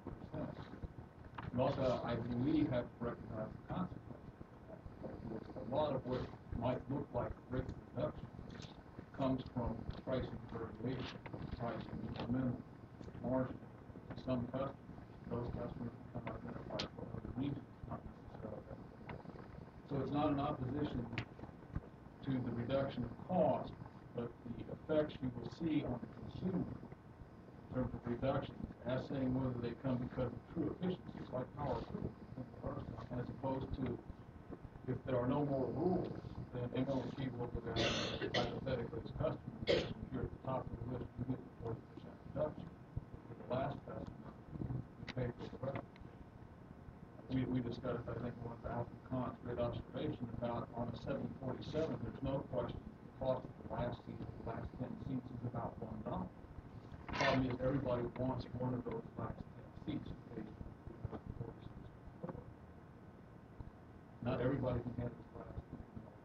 You also, I believe, have to recognize the consequences of that. A lot of what might look like rate reduction comes from pricing variation, pricing incremental, marginal. Some customers, those customers become identified for other reasons, not necessarily that. So it's not an opposition to the reduction of cost, but the effects you will see on the consumer in terms of reductions, asking whether they come because of true efficiencies like power improvement, as opposed to if there are no more rules, then M L G will go down hypothetically as customers. If you're at the top of the list, you get the forty percent reduction. For the last customer, you pay for the rest. We, we discussed, I think, one of Alvin Kahn's great observation about on a seven forty-seven, there's no question the cost of the last seat, the last ten seats is about one dollar. The problem is everybody wants one of those last ten seats who pays forty-six before. Not everybody can have this last ten.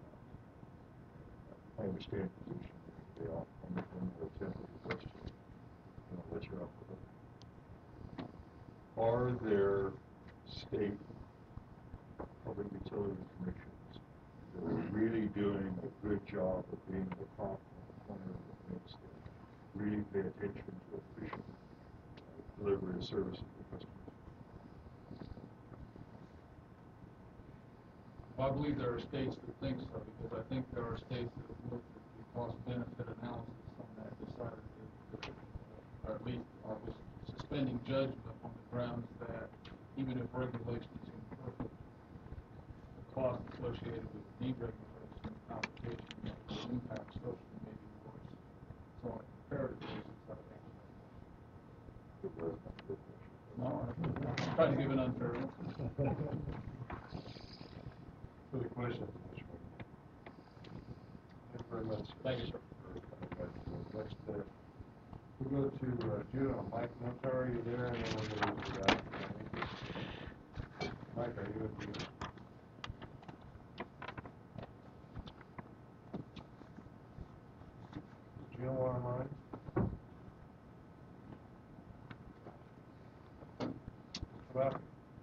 I understand the position. They all, I'm going to attempt the question. And I'll let you off the hook. Are there state public utility commissions that are really doing a good job of being the top of the corner that makes them really pay attention to efficient uh, delivery of services to customers? Well, I believe there are states that think so, because I think there are states that have looked at the cost-benefit analysis on that, decided that, uh, or at least are suspending judgment on the grounds that even if regulation is imperfect, the cost associated with deregulation and competition will impact socially maybe worse. So on a comparative basis, I think. Good word, not good question. No, I'm trying to give an unfair answer. Further questions, Mister Chairman? Thank you very much. Thank you, sir. Next, uh, we'll go to uh, Juneau. Mike Notar, are you there? And then we'll go to uh, Mike, are you with me? Is Juneau online? Mister Buck?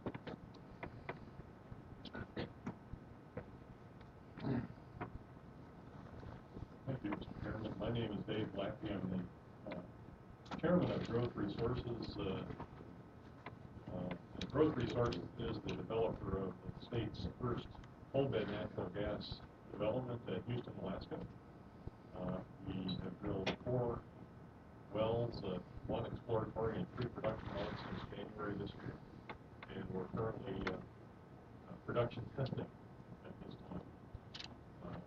Thank you, Mister Chairman. My name is Dave Lackey. I'm the uh, chairman of Growth Resources. Uh, uh, Growth Resources is the developer of the state's first whole-bed natural gas development at Houston, Alaska. Uh, we have drilled four wells, uh, one exploratory and three production wells since January this year, and we're currently uh, uh, production testing at this time. Uh,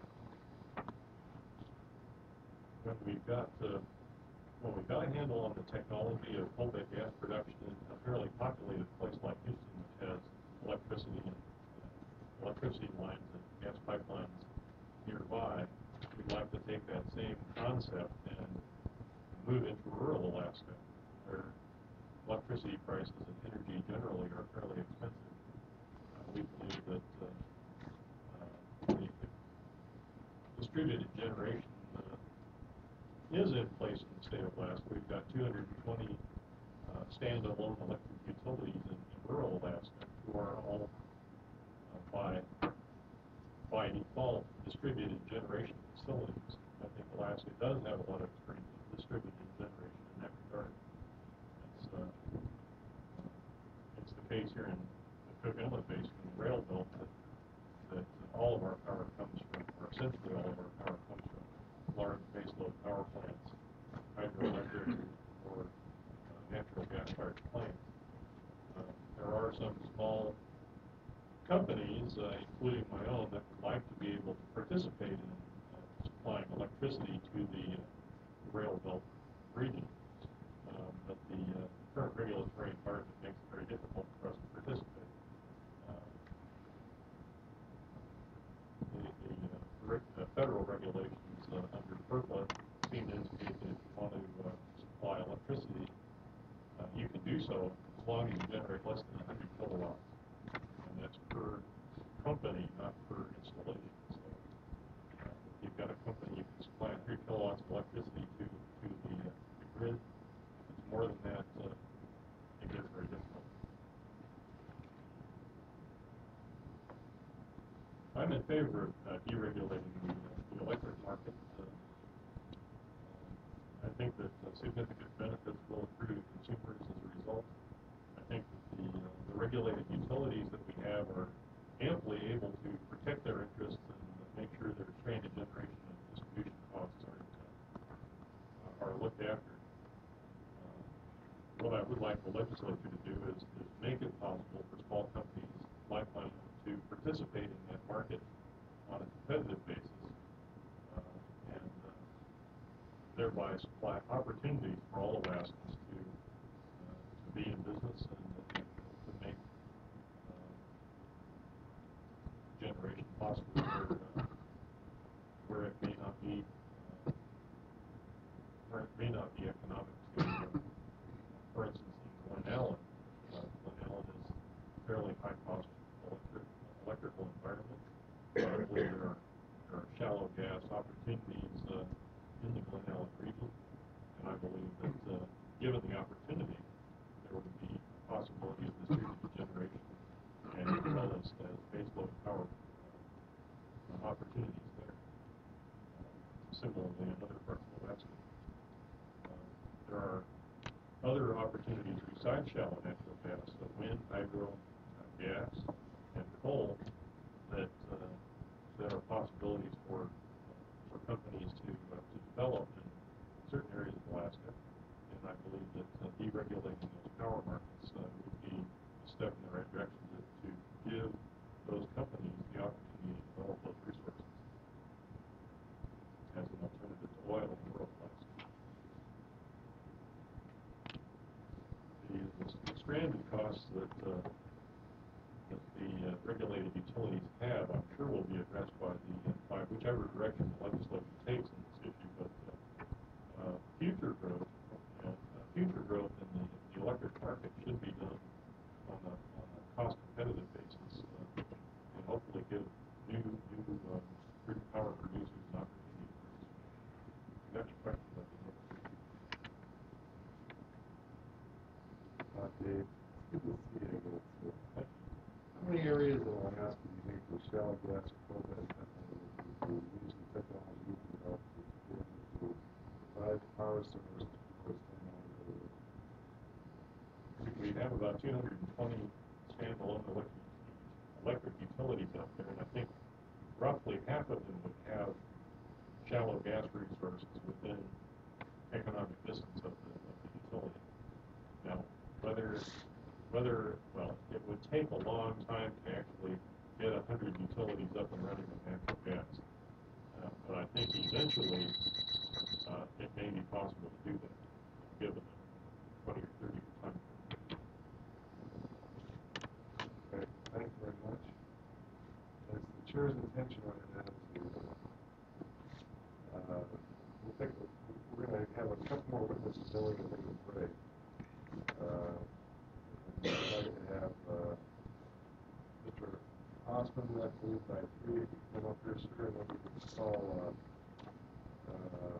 when we've got uh, when we've got a handle on the technology of whole bed gas production in a fairly populated place like Houston that has electricity and uh, electricity lines and gas pipelines nearby, we'd like to take that same concept and move into rural Alaska, where electricity prices and energy generally are fairly expensive. Uh, we believe that uh, uh, the, the distributed generation uh, is in place in the state of Alaska. We've got two hundred twenty uh, standalone electric utilities in, in rural Alaska who are all uh, by by default distributed generation facilities. I think Alaska does have a lot of experience in distributed generation in that regard. It's, uh, it's the case here in the Cook Inlet Basin, the rail belt, that, that all of our power comes from, or essentially all of our power comes from large baseload power plants, hydroelectric, or uh, natural gas-fired plants. Uh, there are some small companies, uh, including my own, that would like to be able to participate in uh, supplying electricity to the uh, rail belt region, um, but the uh, current regulatory environment makes it very difficult for us to participate. Uh, the the, uh, re- uh, federal regulations uh, under FERPA seem to indicate that if you want to uh, supply electricity, uh, you can do so as long as you generate less than one hundred kilowatts. And that's per company, not per installation. So uh, if you've got a company, you can supply one hundred kilowatts of electricity to, to the, uh, the grid. If it's more than that, uh, it gets very difficult. I'm in favor of uh, deregulating the, uh, the electric market. Uh, I think that uh, significant benefits will accrue to consumers as a result. I think that the, uh, the regulated utilities that we have are amply able to protect their interests and make sure their stranded generation and distribution costs aren't uh, are looked after. Uh, would like the legislature to do is, is make it possible for small companies like mine to participate in that market on a competitive basis, uh, and uh, thereby supply opportunities for all Alaskans to uh, to be in business and uh, to make uh, generation possible where, uh, where it may not be uh, where it may not be economic to, uh, for instance, in Glen Ellen. Uh, Glen Ellen is a fairly high cost electric, electrical environment. I believe there are, there are shallow gas opportunities uh, in the Glen Ellen region, and I believe that uh, given the opportunity, there would be a possibility of distributed generation and as well as, as baseload power uh, opportunities there. Uh, similarly, in other parts of Alaska, uh, there are other opportunities besides shallow natural gas, so wind, hydro, uh, gas, and coal that uh, that are possibilities for for companies to uh, to develop in certain areas of Alaska. And I believe that uh, deregulating those power markets uh, would be a step in the right direction to, to give those companies the opportunity to develop those resources as an alternative to oil in rural Alaska. The, the stranded costs that uh, that the uh, regulated utilities have, I'm sure will be addressed by the uh, by whichever direction the legislature takes in this issue. But uh, uh, future growth and uh, future growth in the, the electric market should be done on a, on a cost competitive basis, uh, and hopefully give new new uh, grid power producers an opportunity to participate. That's your question, let me know. Uh, Dave, good to see you again. Thank you. How many areas of Alaska do you think the shallow gas or coal bed will use the technology you developed to be able to provide the power service to people that stand on the We have about two hundred twenty standalone electric, electric utilities out there, and I think roughly half of them would have shallow gas resources within economic distance of the, of the utility. Now, whether, whether, well, it would take a long time to actually get a hundred utilities up and running with natural gas. Uh, but I think eventually, uh, it may be possible to do that, given a twenty or thirty year time frame. Okay, thank you very much. As the chair's attention on that is, uh, we'll take a, we're going to have a couple more witnesses, then we're going to take a break. Uh, and I'd like to have uh, Mister Osmond, I believe by three, if you come up here, sir, and then we can call uh, uh,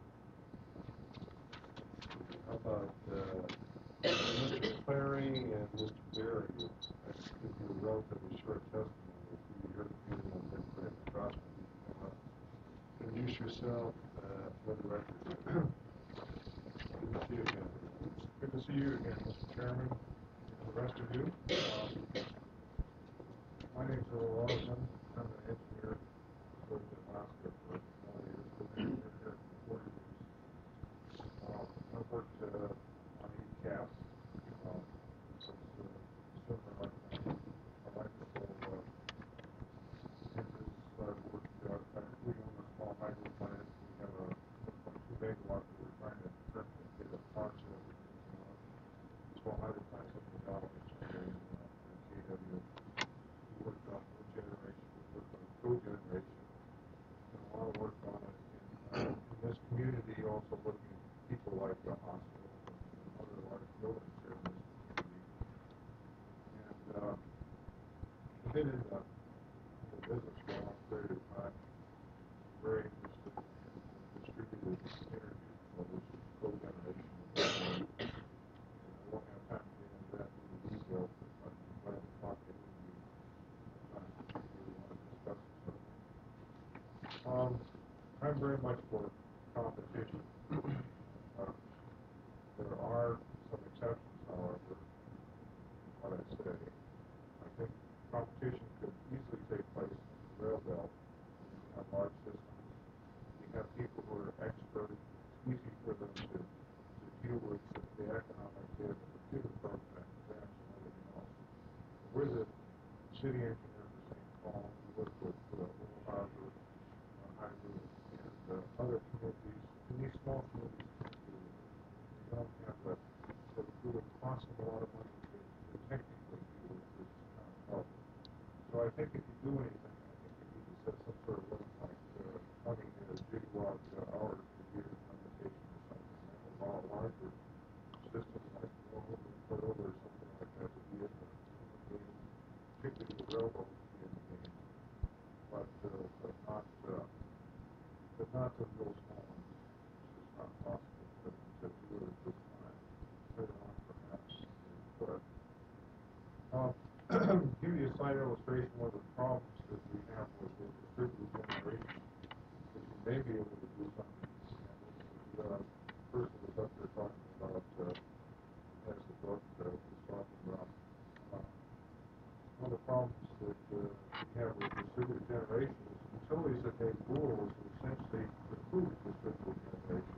how about uh, Mister Clary and Mister Berry? That could be a relatively short testimony. If you heard the meeting on that, but Mister Osmond, you can come up. Introduce yourself uh, for the record. Good to see you again. Good to see you again, Mister Chairman, and the rest of you. Um, my name's Earl Osmond. I'm an engineer. I've lived in Alaska for four years. I've been an engineer for forty years. Um, I've worked uh, on E CAPS, um, so it's uh, consumer electronic, electrical uh, engines. I've worked, uh, we own a small hydro plant. We have a one point two megawatt that we're trying to currently get a power sale agreement on. Small hydro plants up in Galveston area in, uh, in K W. We worked on wind generation, we worked on cogeneration, and a lot of work on it in, uh, in this community, also looking at people like the hospital and, and other large buildings here in this community. And uh, I've been in the, in the business for a long period of time. I'm very interested in, in distributed energy, well, which is cogeneration. And I won't have time to get into that in any detail, but I'd be glad to talk to any of you sometime if you really want to discuss the subject. Um, I'm very much for competition. Uh, there are some exceptions, however, in what I say. I think competition could easily take place in the rail belt. You have large systems. You have people who are expert. It's easy for them to, to deal with the, the economic hit of do anything, I think we need to set some sort of limit, like, uh, twenty uh, gigawatt uh, hours per year limitation or something, like a lot larger system like Google or Pearl or something like that to be in the, in the game, particularly the railroad to be in the game. But, uh, but not, uh, but not the real small ones. It's just not possible to, to do it at this time. Later on perhaps, but, um, give you a slight illustration of the problems that we have with the distributed generation, that you may be able to do something. And this is, uh, person was up there talking about, uh, as the book, uh, was talking about, uh, one of the problems that, uh, we have with distributed generation is utilities that make rules essentially preclude distributed generation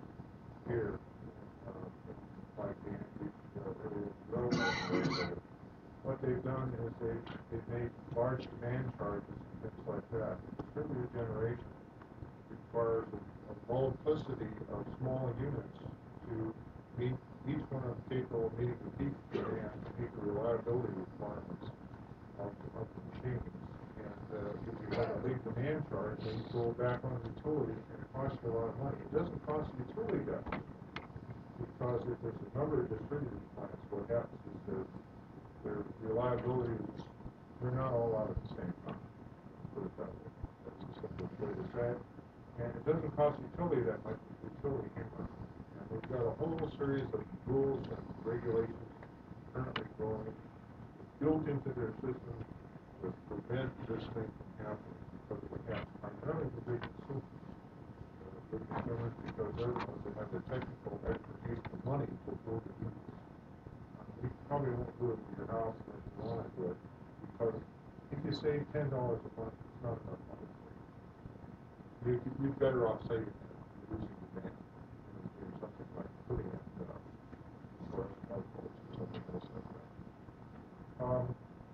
here in, uh, in like the Andes, uh, area of the railroad area. What they've done is they, they've made large demand charges and things like that. Distributed generation requires a, a multiplicity of small units to meet, each one of capable of meeting the peak demand to meet the reliability requirements of, of the machines. And uh, if you have a big demand charge, then you go back on the utility, it's going to cost you a lot of money. It doesn't cost the utility that much, because if there's a number of distributed plants, what happens is that their reliability is, they're not all out at the same time, put it that way. That's the simplest way to say it. And it doesn't cost the utility that much, but the utility hammer. And we've got a whole series of rules and regulations currently going, built into their system to prevent this thing from happening, because of what happens primarily the big consumers. Uh, big consumers, because they're the ones that have the technical expertise and money to build the units. We probably won't do it in your house unless you want to do it, because if you save ten dollars a month, it's not enough money for you. you you're better off saving it than losing demand. You know, doing something like putting it in uh, solar power poles or something else like that. Um,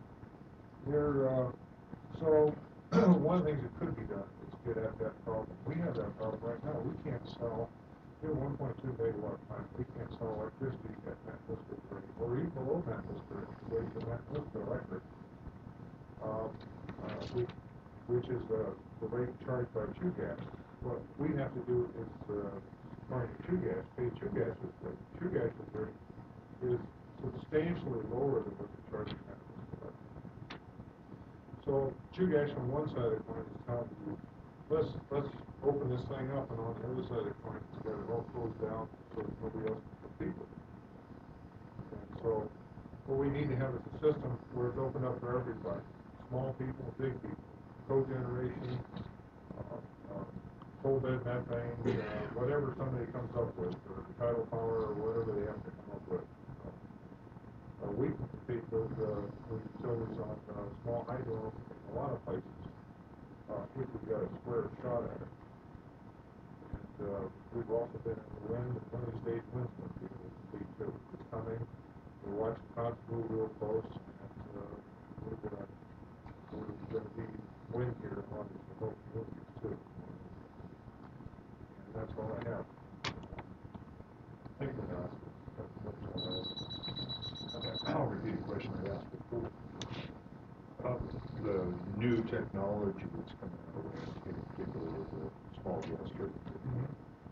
there, uh, so one of the things that could be done is get at that problem. We have that problem right now. We can't sell. We're one point two megawatt plant. We can't sell electricity at Matt Lister rate, or even below Matt Lister rate to Matt Lister Electric, um, uh, which, which is uh, the rate charged by Chew Gas. What we have to do is, uh, according to Chew Gas, pay Chew Gas's rate. Chew Gas's rate is substantially lower than what they're charging Matt Lister Electric. So Chew Gas on one side of the coin is telling you, let's let's open this thing up, and on the other side of the coin, it's got it all closed down so that nobody else can compete with it. And so, what we need to have is a system where it's open up for everybody, small people, big people, cogeneration, uh, uh, coal bed methane, uh, whatever somebody comes up with, or tidal power, or whatever they have to come up with. Uh, uh, we can compete with, uh, with utilities on uh, small hydro in a lot of places, uh, if we've got a square shot at it. And uh, we've also been in the wind, and one of these days wind's going to be able to compete too. It's coming. We're watching clouds move real close, and uh, we're going to we're going to be wind here in a lot of these remote communities too. And that's all I have. Thank you, Ross. That's, that's all I have. Okay, I'll repeat a question I asked before. Um, the new technology that's coming our way, in particular with the small gas turbines, Mm-hmm.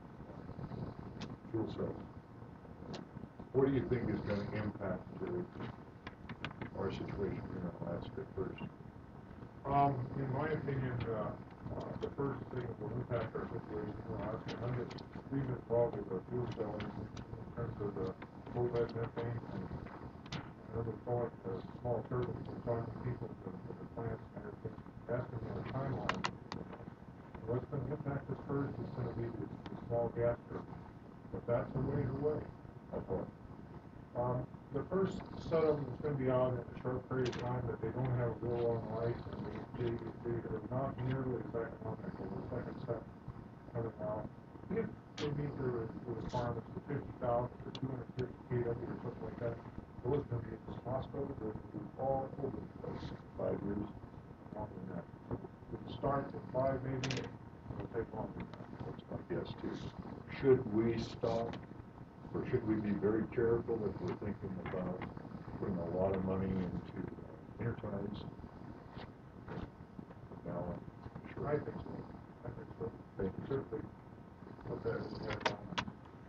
fuel cells, what do you think is going to impact uh, our situation here in Alaska first? Um, in my opinion, uh, uh, the first thing that will impact our situation in Alaska, and I'm just, we've been involved with the fuel cells in terms of the coal bed methane, and and we're calling the small turbines, we're talking to people in the, in the plants and everything, asking them a timeline. And what's going to impact us first is going to be the, the small gas turbines, but that's a ways away. How far? Um, the first set of them is going to be out in a short period of time, but they don't have a real long life, and they, they, they are not nearly as economical. The second set coming out, if they meet their, their requirements for fifty thousand or two hundred fifty K W or something like that, those are going to be in Moscow, they're going to be all over the place. Five years? Longer than that. It starts at five maybe, it'll take longer than that. That's my guess too. Should we stop, or should we be very careful if we're thinking about putting a lot of money into uh, interties? I think so. I think so. They can certainly put that in their comments.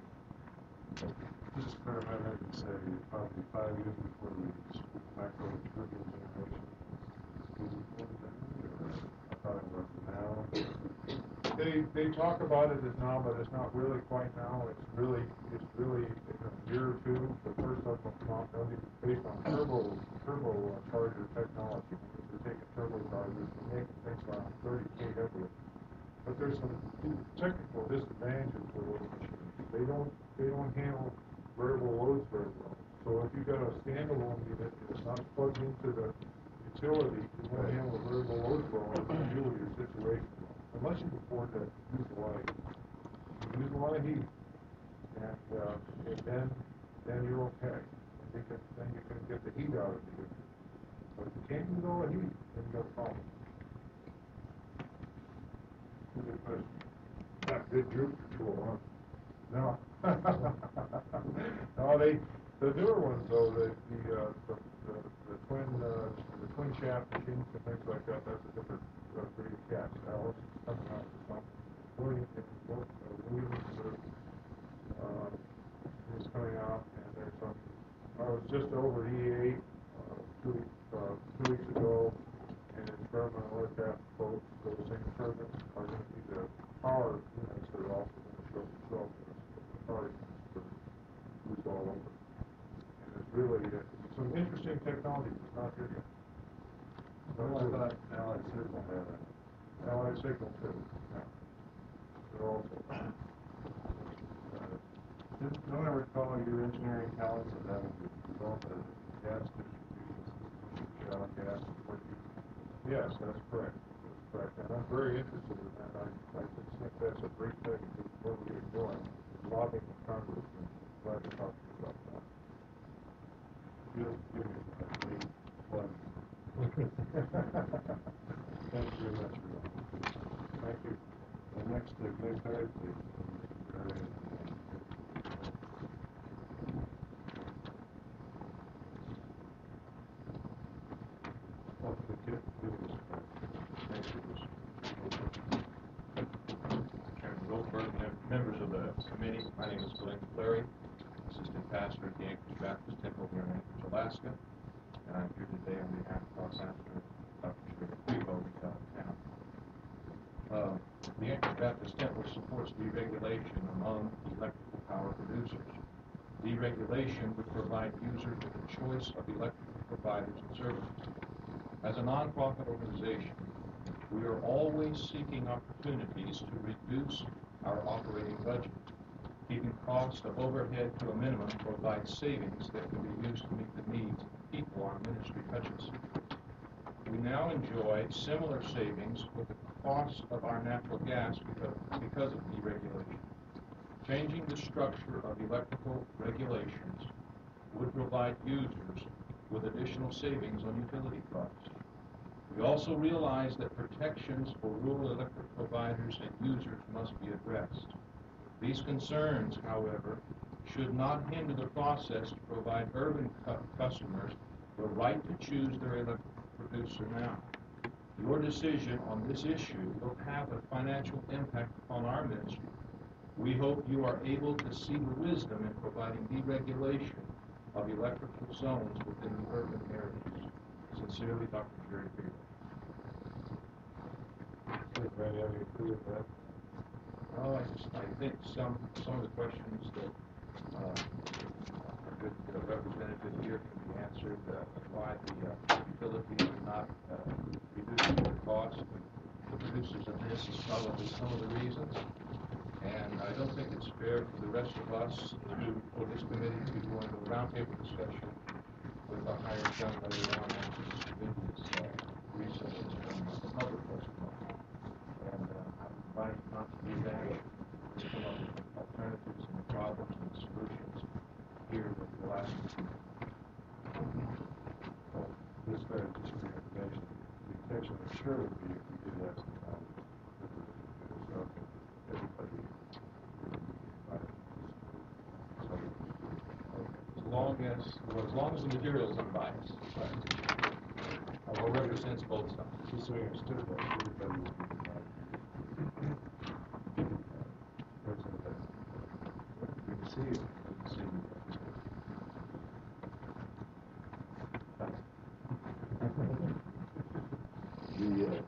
This experiment, I would say, probably five years before the micro turbo generation. Was it before that, or I thought it was now? They, they talk about it as now, but it's not really quite now. It's really, it's really in a year or two, the first of them will come out. They'll be based on turbo, turbo uh, charger technology. They're taking turbo chargers and making things around thirty K heavier. But there's some technical disadvantages to those machines. They don't, they don't handle variable loads very well. So if you've got a standalone unit that's not plugged into the utility, you won't handle the variable loads well and deal with your situation. Unless you can afford to use a lot of heat. You use a lot of heat, and, uh, and then, then you're okay. And you can, then you can get the heat out of the unit. But if you can't use all the heat, then you got a problem. Good question. Not good Jupiter tool, huh? No. No, they, the newer ones though, the, the, uh, the, the, the twin, uh, the twin shaft machines and things like that, that's a different uh, breed of cats. Alice is coming out with some. Williams, uh, Williams, uh, is coming out, and there's some. I was just over E eight uh, two, uh, two weeks ago, and it's from an aircraft folks. Those same turbines are going to be the power units that are also going to show themselves as the power units that are used all over. And it's really uh, some interesting technology that's not here yet. Well, I thought Allied Signal had a. Allied Signal too. Yeah. They're also. Don't I recall your engineering talents of having developed a gas distribution system, shallow gas working? Yes, that's correct. That's correct. And I'm very interested in that. I, I just think that's a great thing to what we're going to be doing. Lobbying the Congress, and I'm glad to talk to you about that. Give, give me a great plug. Thank you very much for that. Thank you. The next, uh, next card, please. Very, oh, the kid, give me this card. Thanks, Bruce. Chairman Goldberg, mem- members of the committee, my name is Glenn Clary, Assistant Pastor at the Anchorage Baptist Temple here in Anchorage, Alaska, and I'm here today on behalf of our pastor, Doctor Shirley Freebo, who's out of town. Uh, the Anchorage Baptist Temple supports deregulation among electrical power producers. Deregulation would provide users with a choice of electrical providers and services. As a nonprofit organization, we are always seeking opportunities to reduce our operating budget. Keeping cost of overhead to a minimum provides savings that can be used to meet the needs of the people our ministry touches. We now enjoy similar savings with the cost of our natural gas because, because of deregulation. Changing the structure of electrical regulations would provide users with additional savings on utility costs. We also realize that protections for rural electric providers and users must be addressed. These concerns, however, should not hinder the process to provide urban cu- customers the right to choose their electric producer now. Your decision on this issue will have a financial impact upon our ministry. We hope you are able to see the wisdom in providing deregulation of electrical zones within the urban areas. Sincerely, Doctor Jerry Freebo. does anybody have any clue with that? Well, I just, I think some, some of the questions that, uh, our good uh, representative here can be answered, uh, why the, uh, utilities are not, uh, reducing their cost. The producers of this is probably some of the reasons. And I don't think it's fair for the rest of us to, for this committee to go into a roundtable discussion with a hired gun later on after this committee's, uh, recesses from the public testimony. And, uh, I'm inviting you not to do that. Let's come up with alternatives and problems and solutions here that will last us. Well, this, uh, just for your information, the intention of sure would be if we did have some time, that we would do this, so everybody here would be invited to participate. So we would do it. Okay. As long as, well, as long as the material is unbiased. Right. Or represents both sides. Just so you understood that, everybody would be invited. see you. Good to see you. The, uh,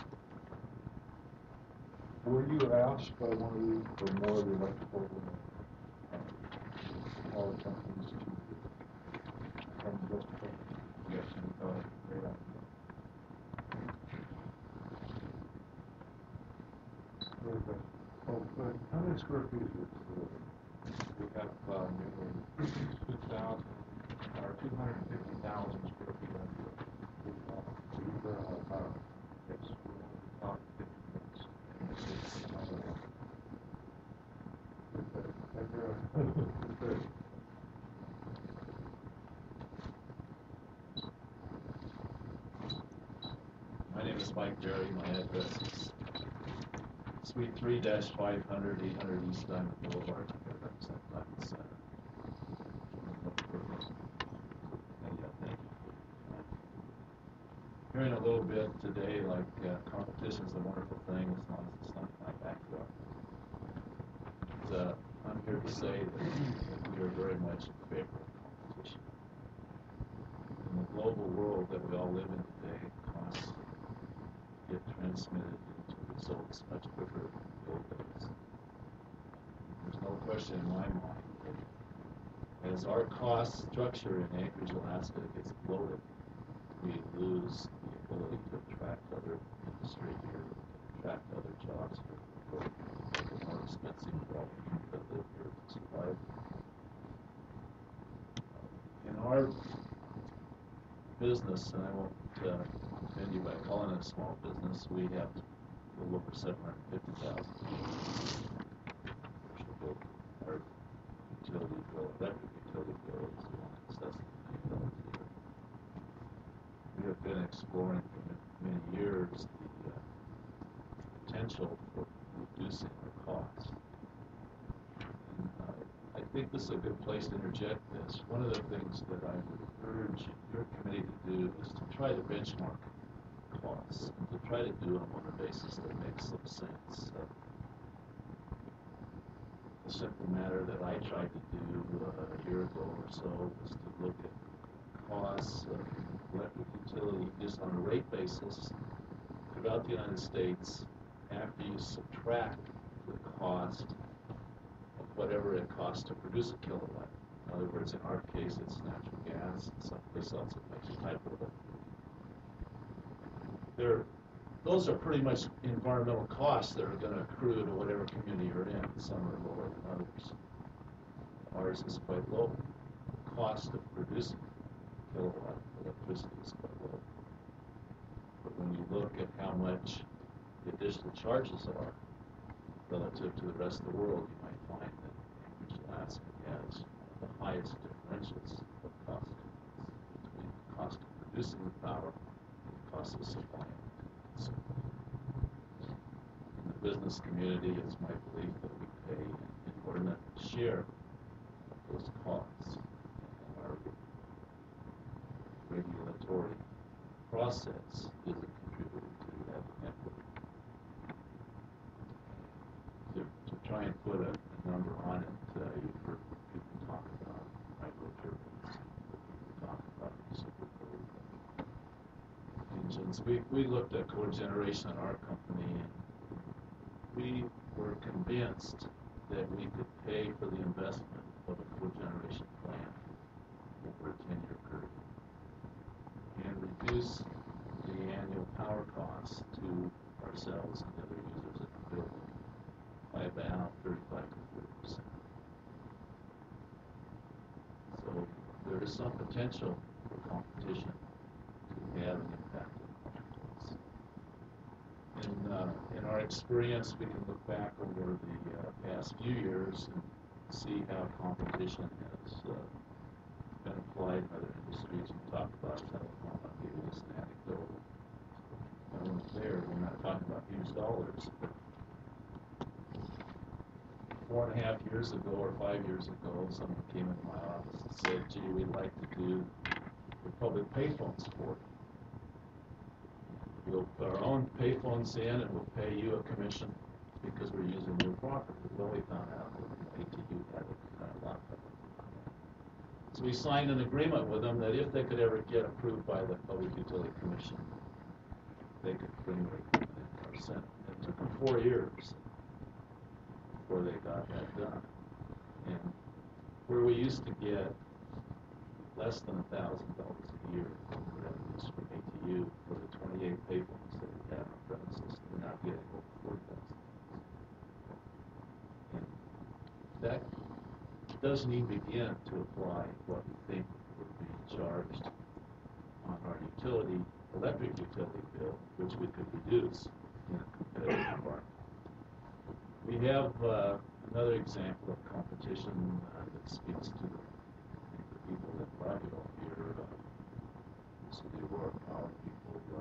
were you asked by one of the, or more of the electrical, uh, power companies to come justify? Yes, we thought it a great idea. Very good. Oh, but how many square feet is your facility? We have, uh, nearly two thousand, or two hundred and fifty thousand square feet of building. We've, uh, uh, Yes, we're one of the top fifty units in the city. My name is Mike Berry. My address is Suite three dash five hundred, eight hundred East Diamond Boulevard, Fairbanks, Diamond Center. And, yeah, thank you. Hearing a little bit today, like, uh, competition is a wonderful thing as long as it's not my background. But, uh, I'm here to say that we are very much in favor of competition. In the global world that we all live in today, costs get transmitted into results much quicker than the old days. There's no question in my mind that as our cost structure in Anchorage, Alaska gets bloated, we lose the ability to attract other industry here, attract other jobs here, to make it more expensive for all the people that live here to survive. In our business, and I won't uh, offend you by calling it a small business, we have a little over seven hundred fifty thousand commercial building. Our utility bill, electric utility bill is in excess of a million dollars a year. We have been exploring for many years the uh, potential for reducing our costs. And, uh, I think this is a good place to interject this. One of the things that I would urge your committee to do is to try to benchmark costs and to try to do them on a basis that makes some sense. Uh, the simple matter that I tried to do uh, a year ago or so was to look at costs of electric utility just on a rate basis throughout the United States after you subtract the cost of whatever it costs to produce a kilowatt. In other words, in our case, it's natural gas, and someplace else it makes hydroelectric. There, those are pretty much environmental costs that are going to accrue to whatever community you're in. Some are lower than others. Ours is quite low. The cost of producing a kilowatt of electricity is quite low. But when you look at how much the additional charges are relative to the rest of the world, you might find that Anchorage, Alaska has the highest differentials of cost between the cost of producing the power and the cost of supplying it to the consumer. In the business community, it's my belief that we pay an inordinate share of those costs, and our regulatory process is a contributor to that network. To, to try and put a, a number on it, uh, you've heard people talk about microturbines, people talk about reciprocating engines. We, we looked at cogeneration in our company, and we were convinced that we could pay for the investment of a cogeneration plant over a ten-year period and reduce the annual power costs to ourselves and the other users in the building by about thirty-five to forty percent. So there is some potential for competition to have an impact on marketplace. In, uh, in our experience, we can look back over the uh, past few years and see how competition has uh, been applied in other industries. We talked about telecom. I'll give you just an anecdote. I wasn't there. We're not talking about huge dollars, but four and a half years ago or five years ago, someone came into my office and said, gee, we'd like to do the public payphones for you. We'll put our own payphones in and we'll pay you a commission because we're using your property. Well, we found out that the A T U had a kind of So we signed an agreement with them that if they could ever get approved by the Public Utility Commission, they could bring the percent. It took them four years before they got that done. And where we used to get less than a thousand dollars a year in revenues from A T U for the twenty-eight payphones that we have on premises, we're now getting over four thousand. And that doesn't even begin to apply what we think we're being charged on our utility, electric utility bill, which we could reduce in a competitive environment. We have uh, another example of competition uh, that speaks to the, the people that brought you up here. Uh, this is the Aurora Power people. Uh,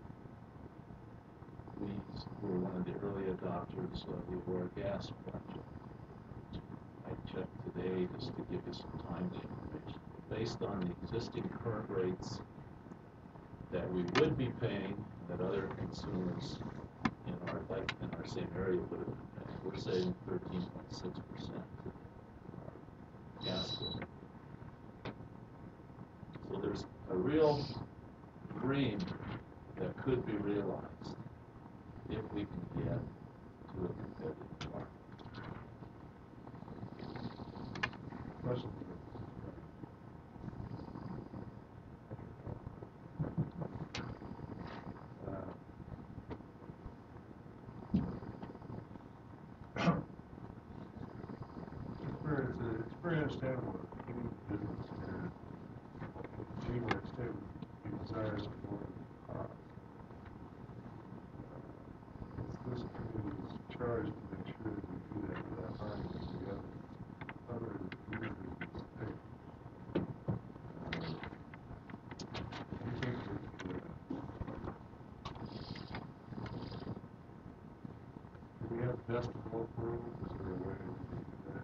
we were one of the early adopters of the Aurora Gas project. I checked today just to give you some timely information. Based on the existing current rates that we would be paying, that other consumers in our like in our same area would have been paying, we're saving thirteen point six percent gas bill. So there's a real dream that could be realized if we can get to a competitive market. Question. Uh, It's very, it's, a- it's very understandable that any business here, achieve or extent, he desires more than cost. Uh, This committee is charged to make sure that we do that without harming the other, other communities in the state. Uh, Do you think that, uh, do we have best of both worlds? Is there a way to do that?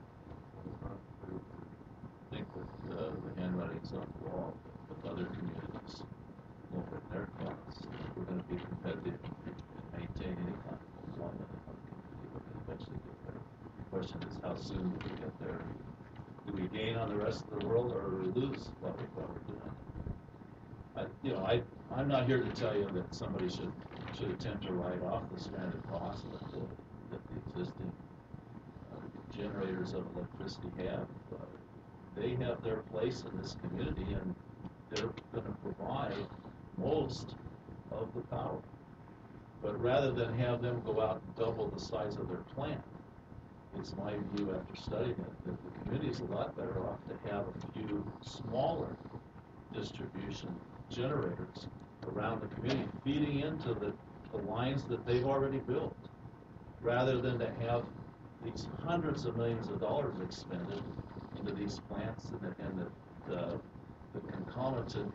I think with uh, the handwriting's on the wall with other communities lowering their costs, we're going to be competitive and maintain any kind of employment in our community. We're going to eventually get there. The question is, how soon do we get there? Do we gain on the rest of the world, or do we lose what, we, what we're doing? I, you know, I, I'm not here to tell you that somebody should should attempt to write off the stranded costs that the, that the existing uh, generators of electricity have. Uh, they have their place in this community, and they're going to provide most of the power. But rather than have them go out and double the size of their plant, it's my view after studying it that the community is a lot better off to have a few smaller distribution generators around the community feeding into the, the lines that they've already built, rather than to have these hundreds of millions of dollars expended into these plants and the, and the, the, the concomitant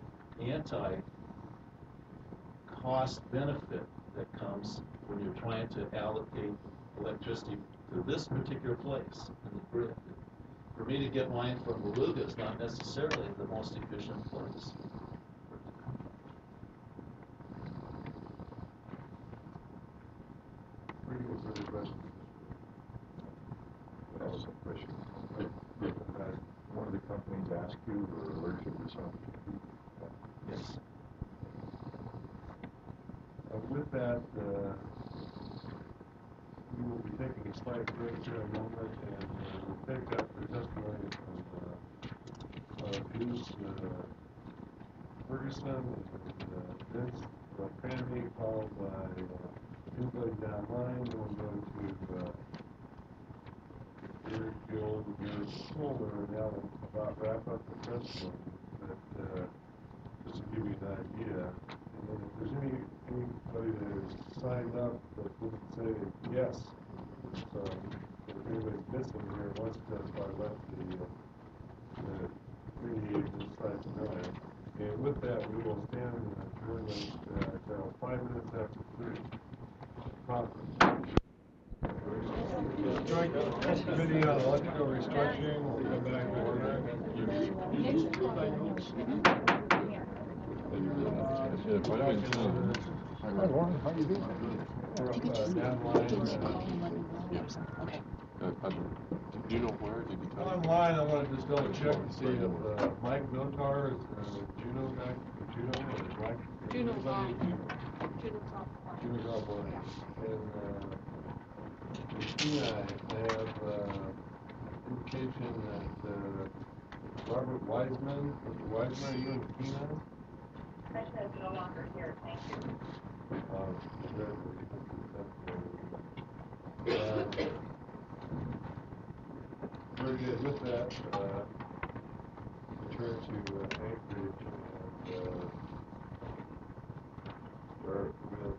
anti-cost benefit that comes when you're trying to allocate electricity to this particular place in the grid. For me to get mine from Beluga is not necessarily the most efficient place. Pretty good further questions. I have a question. Did, did uh, one of the companies ask you or alert you to something? Yes. Uh, with that, uh, we will be taking a slight break here in a moment, and uh, we'll take that for testimony from uh, uh, Bruce uh, Ferguson and uh, Vince Cranamy, followed by uh, anybody down line. Then we'll go to uh, Gary Gill, Gary Fuller, and now we'll about wrap up the testimony. But uh, just to give you an idea, and then if there's any anybody that is signed up that didn't say yes, so if anybody's missing here wants to testify, let the uh, the community agent try to know it. And with that, we will stand and adjourn at uh, five minutes after three. Conference. Joint Committee on Electrical Restructuring will come back to order. Hi, Warren. How you doing? We're up uh, down line. Uh, Okay. Do you know where? Did he tell you? Online, I wanted to just double check to see if, uh, Mike Notar is the Juno guy, Juno, or is Mike? Juno anybody- Golf. Juno Golf Course. Juno Golf Course. And, uh, Christina, I have, uh, indication that, uh, Robert Wiseman, Mister Wiseman, are you in Keenan? Commissioner is no longer here, thank you. Uh, uh, Very good, with that, uh, return to uh, Anchorage and, uh, start with,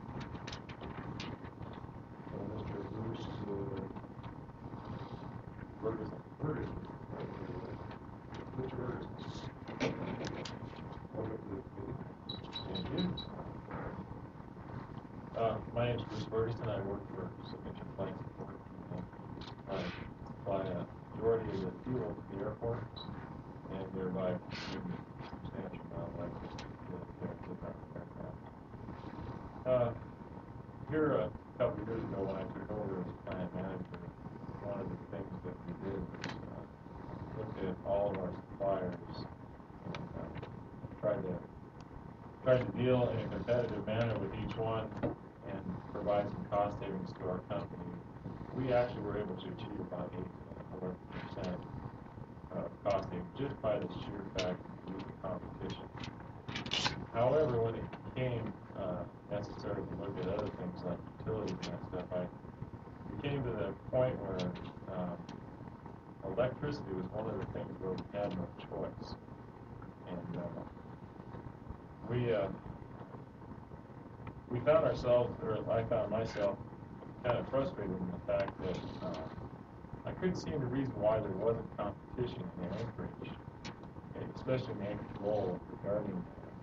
uh, Mister Bruce, uh, Ferguson, Ferguson. Mister Ferguson. Welcome to the meeting. Thank you. Uh, my name's Bruce Ferguson. I work for Signature Flight Support. Uh, I supply a majority of the fuel to the airport, and thereby bring a substantial amount of electricity to the aircraft. Uh, here a couple of years ago when I took over as plant manager, one of the things that we did was uh, look at all of our suppliers and uh, try to try to deal in a competitive manner with each one and provide some cost savings to our company. We actually were able to achieve about eight to eleven percent uh, cost savings just by the sheer fact of using competition. However, when it became uh, necessary to look at other things like utilities and that stuff, I we came to the point where um, electricity was one of the things where we had no choice. And uh, we uh, we found ourselves, or I found myself, kind of frustrated in the fact that uh, I couldn't see any reason why there wasn't competition in Anchorage, especially in the Anchorage role regarding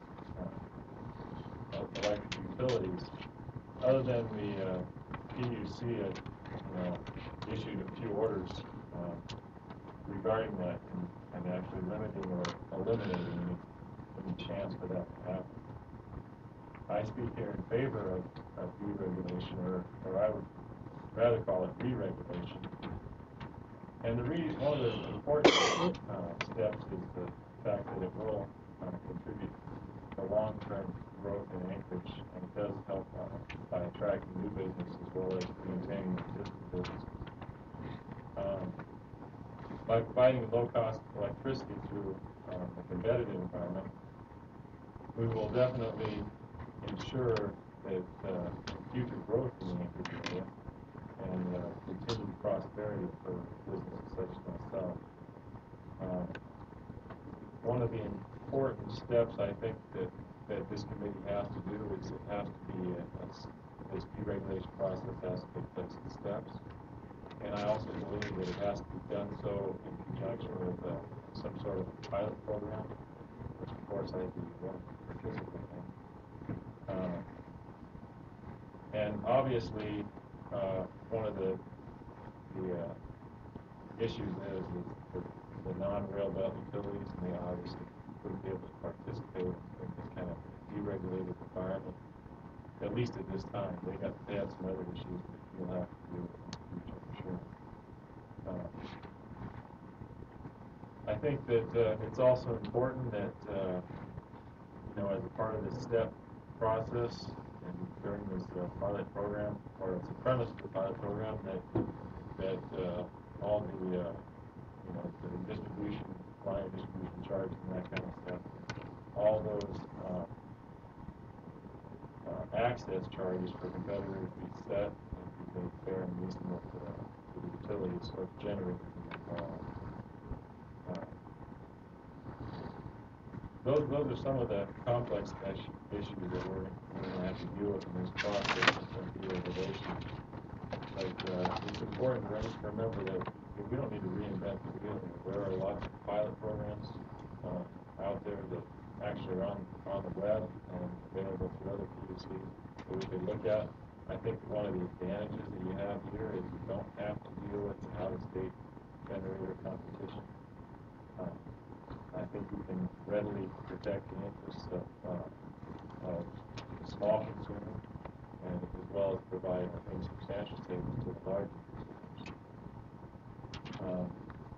uh, electric utilities, other than the uh, P U C had, you know, issued a few orders uh, regarding that and, and actually limiting or eliminating any, any chance for that to happen. I speak here in favor of, of deregulation, or, or I would rather call it re-regulation. And the re one of the important uh, steps is the fact that it will uh, contribute to long-term growth in Anchorage, and it does help uh, by attracting new business as well as maintaining existing businesses. Um, by providing low-cost electricity through um, a competitive environment, we will definitely ensure that uh, future growth in the Anchorage area and uh, continued prosperity for businesses such as myself. Um, one of the important steps I think that, that this committee has to do is it has to be a, a, this deregulation process has to take place in steps. And I also believe that it has to be done so in conjunction with uh, some sort of pilot program, which of course I'd be willing to participate in. Uh, and obviously, uh, one of the the uh, issues is, is the, the non-rail belt utilities, and they obviously wouldn't be able to participate in this kind of deregulated environment, at least at this time. They got they have some other issues that you'll have to deal with in the future for sure. Uh, I think that uh, it's also important that uh, you know, as a part of this step process and during this uh, pilot program, or as a premise of the pilot program, that that uh, all the uh, you know, the distribution, line distribution charges and that kind of stuff, all those uh, uh, access charges for competitors be set and be made fair and reasonable to, uh, to the utilities or generators involved. Uh, those those are some of the complex issues that we're going to have to deal with in this process of deregulation. But uh, it's important to remember that we don't need to reinvent the wheel. There are lots of pilot programs uh, out there that actually are on, on the web and available through other P U Cs that we could look at. I think one of the advantages that you have here is you don't have to deal with the out-of-state generator competition. Uh, I think you can readily protect the interests of, uh, of the small consumer, and as well as provide, I think, substantial savings to the larger consumers. Um,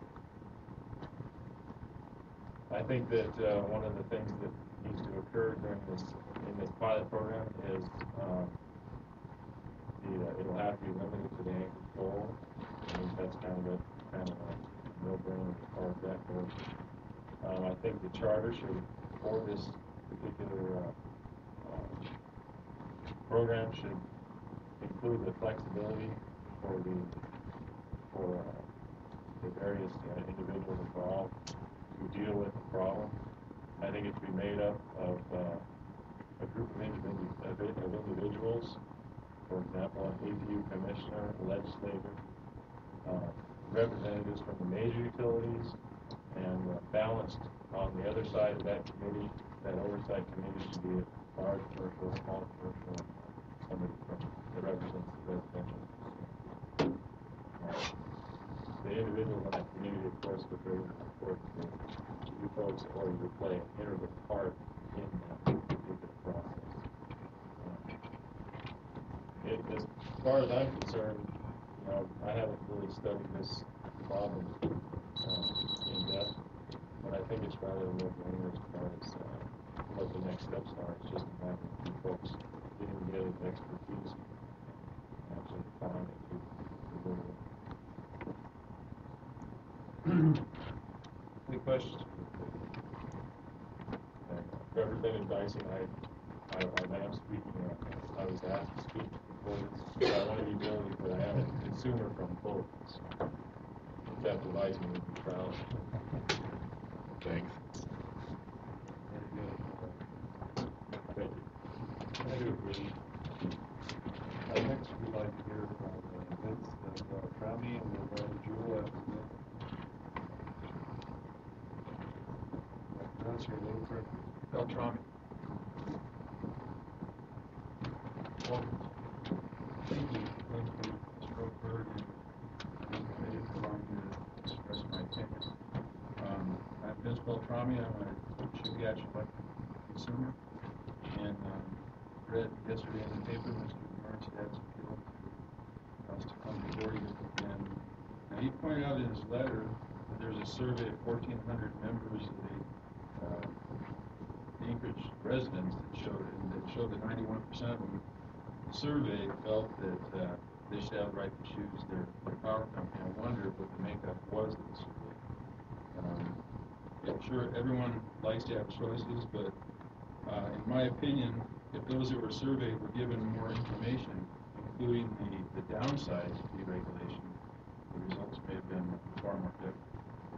I think that uh, one of the things that needs to occur during this, in this pilot program is um, the, uh, it'll have to be limited to the anchor pole. I think that's kind of a, kind of a no-brainer as far as that goes. Um, I think the charter should, for this particular uh, uh, program, should include the flexibility for the for uh, the various uh, individuals involved to deal with the problem. I think it should be made up of uh, a group of, individu of, of individuals, for example, an A P U commissioner, a legislator, uh, representatives from the major utilities, and uh, balanced on the other side of that committee, that oversight committee should be a large commercial, small commercial, somebody from, that represents the residential. Uh, the individuals on that community, of course, are very important to you folks, or you play an integral part in that particular process. Uh, it, as far as I'm concerned, you know, I haven't really studied this problem uh, in depth, but I think it's rather a no-brainer as far as uh, what the next steps are. It's just a matter of you folks getting together with expertise and actually applying it to the real world. Any questions? Uh, Representative Dyson, I, I, I am speaking, uh, I was asked to speak before this, I want to be diligent, but I am a consumer from both. So if that divides me, would be proud. Thanks. Thank you. I do agree. Uh, next, we'd like to hear from uh, Vince of uh, Trami and then uh, Jewel after that. Did I pronounce your name correctly? Beltrami. Well, thank you, thank you, Mister Roberg, and I'm committed to allowing me to express my opinion. Um, I'm Vince Beltrami, I'm a Chugach electric consumer, and um, read yesterday in the paper Mister Bernstadt's appeal to us to come before you, and, and he pointed out in his letter that there's a survey of fourteen hundred members of the uh, Anchorage residents that showed it, and that showed that ninety-one percent of them surveyed felt that uh, they should have the right to choose their, their power company. I wondered what the makeup was of the survey. Um, yeah, sure, everyone likes to have choices, but uh, in my opinion, if those that were surveyed were given more information, including the, the downsides of deregulation, the results may have been far more different.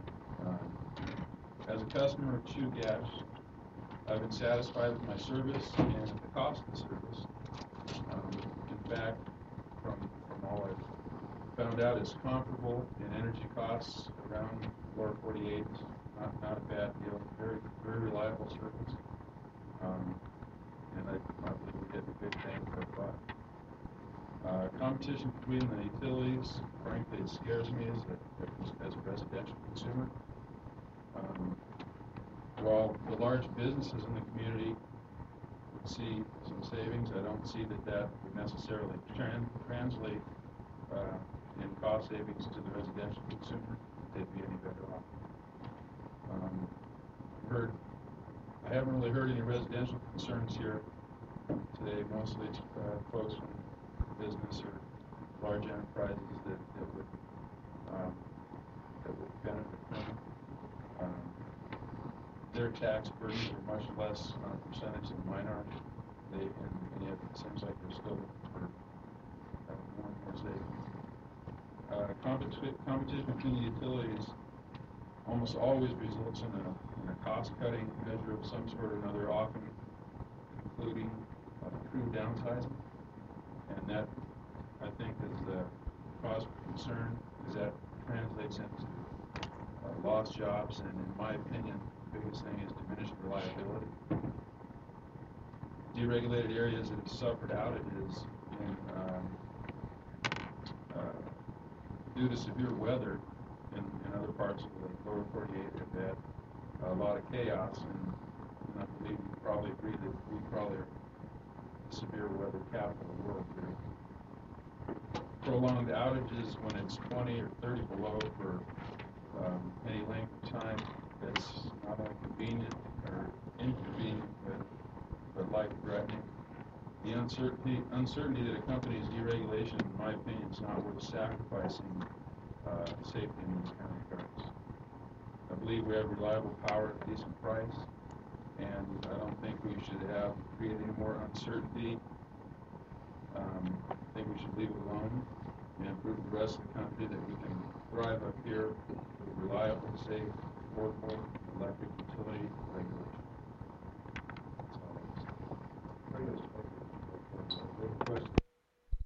Uh, as a customer of Chugach, I've been satisfied with my service and the cost of the service. Um, in fact, from, from all I've found out, it's comparable in energy costs around lower forty-eight. Not, not a bad deal. Very, very reliable service. Um, and I, I believe we're getting a good bang for our buck. Uh, competition between the utilities, frankly, it scares me as a, as a residential consumer. Um, while the large businesses in the community would see some savings, I don't see that that would necessarily tran translate uh, in cost savings to the residential consumer. They'd be any better off. Um, I've heard, I haven't really heard any residential concerns here today. Mostly uh, folks from business or large enterprises that, that would um, that would benefit from it. Um, their tax burdens are much less on a percentage than mine are. They and, and yet it seems like they're still looking for uh, more and more savings. Uh, competi competition between the utilities almost always results in a, in a cost-cutting measure of some sort or another, often including uh, crew downsizing, and that I think is a cause for concern, because that translates into uh, lost jobs, and in my opinion, the biggest thing is diminished reliability. Deregulated areas that have suffered outages in, um, uh, due to severe weather in, in other parts of the lower forty-eight have had a lot of chaos, and, and I believe you probably agree that we probably are the severe weather capital of the world here. prolonged outages when it's twenty or thirty below for um, any length of time, that's not only convenient or inconvenient, but, but life-threatening. The uncertainty, uncertainty that accompanies deregulation, in my opinion, is not worth sacrificing uh, safety in these kind of cars. I believe we have reliable power at a decent price, and I don't think we should have create any more uncertainty. Um, I think we should leave it alone and prove to the rest of the country that we can thrive up here with reliable, safe, affordable electric utility regulation.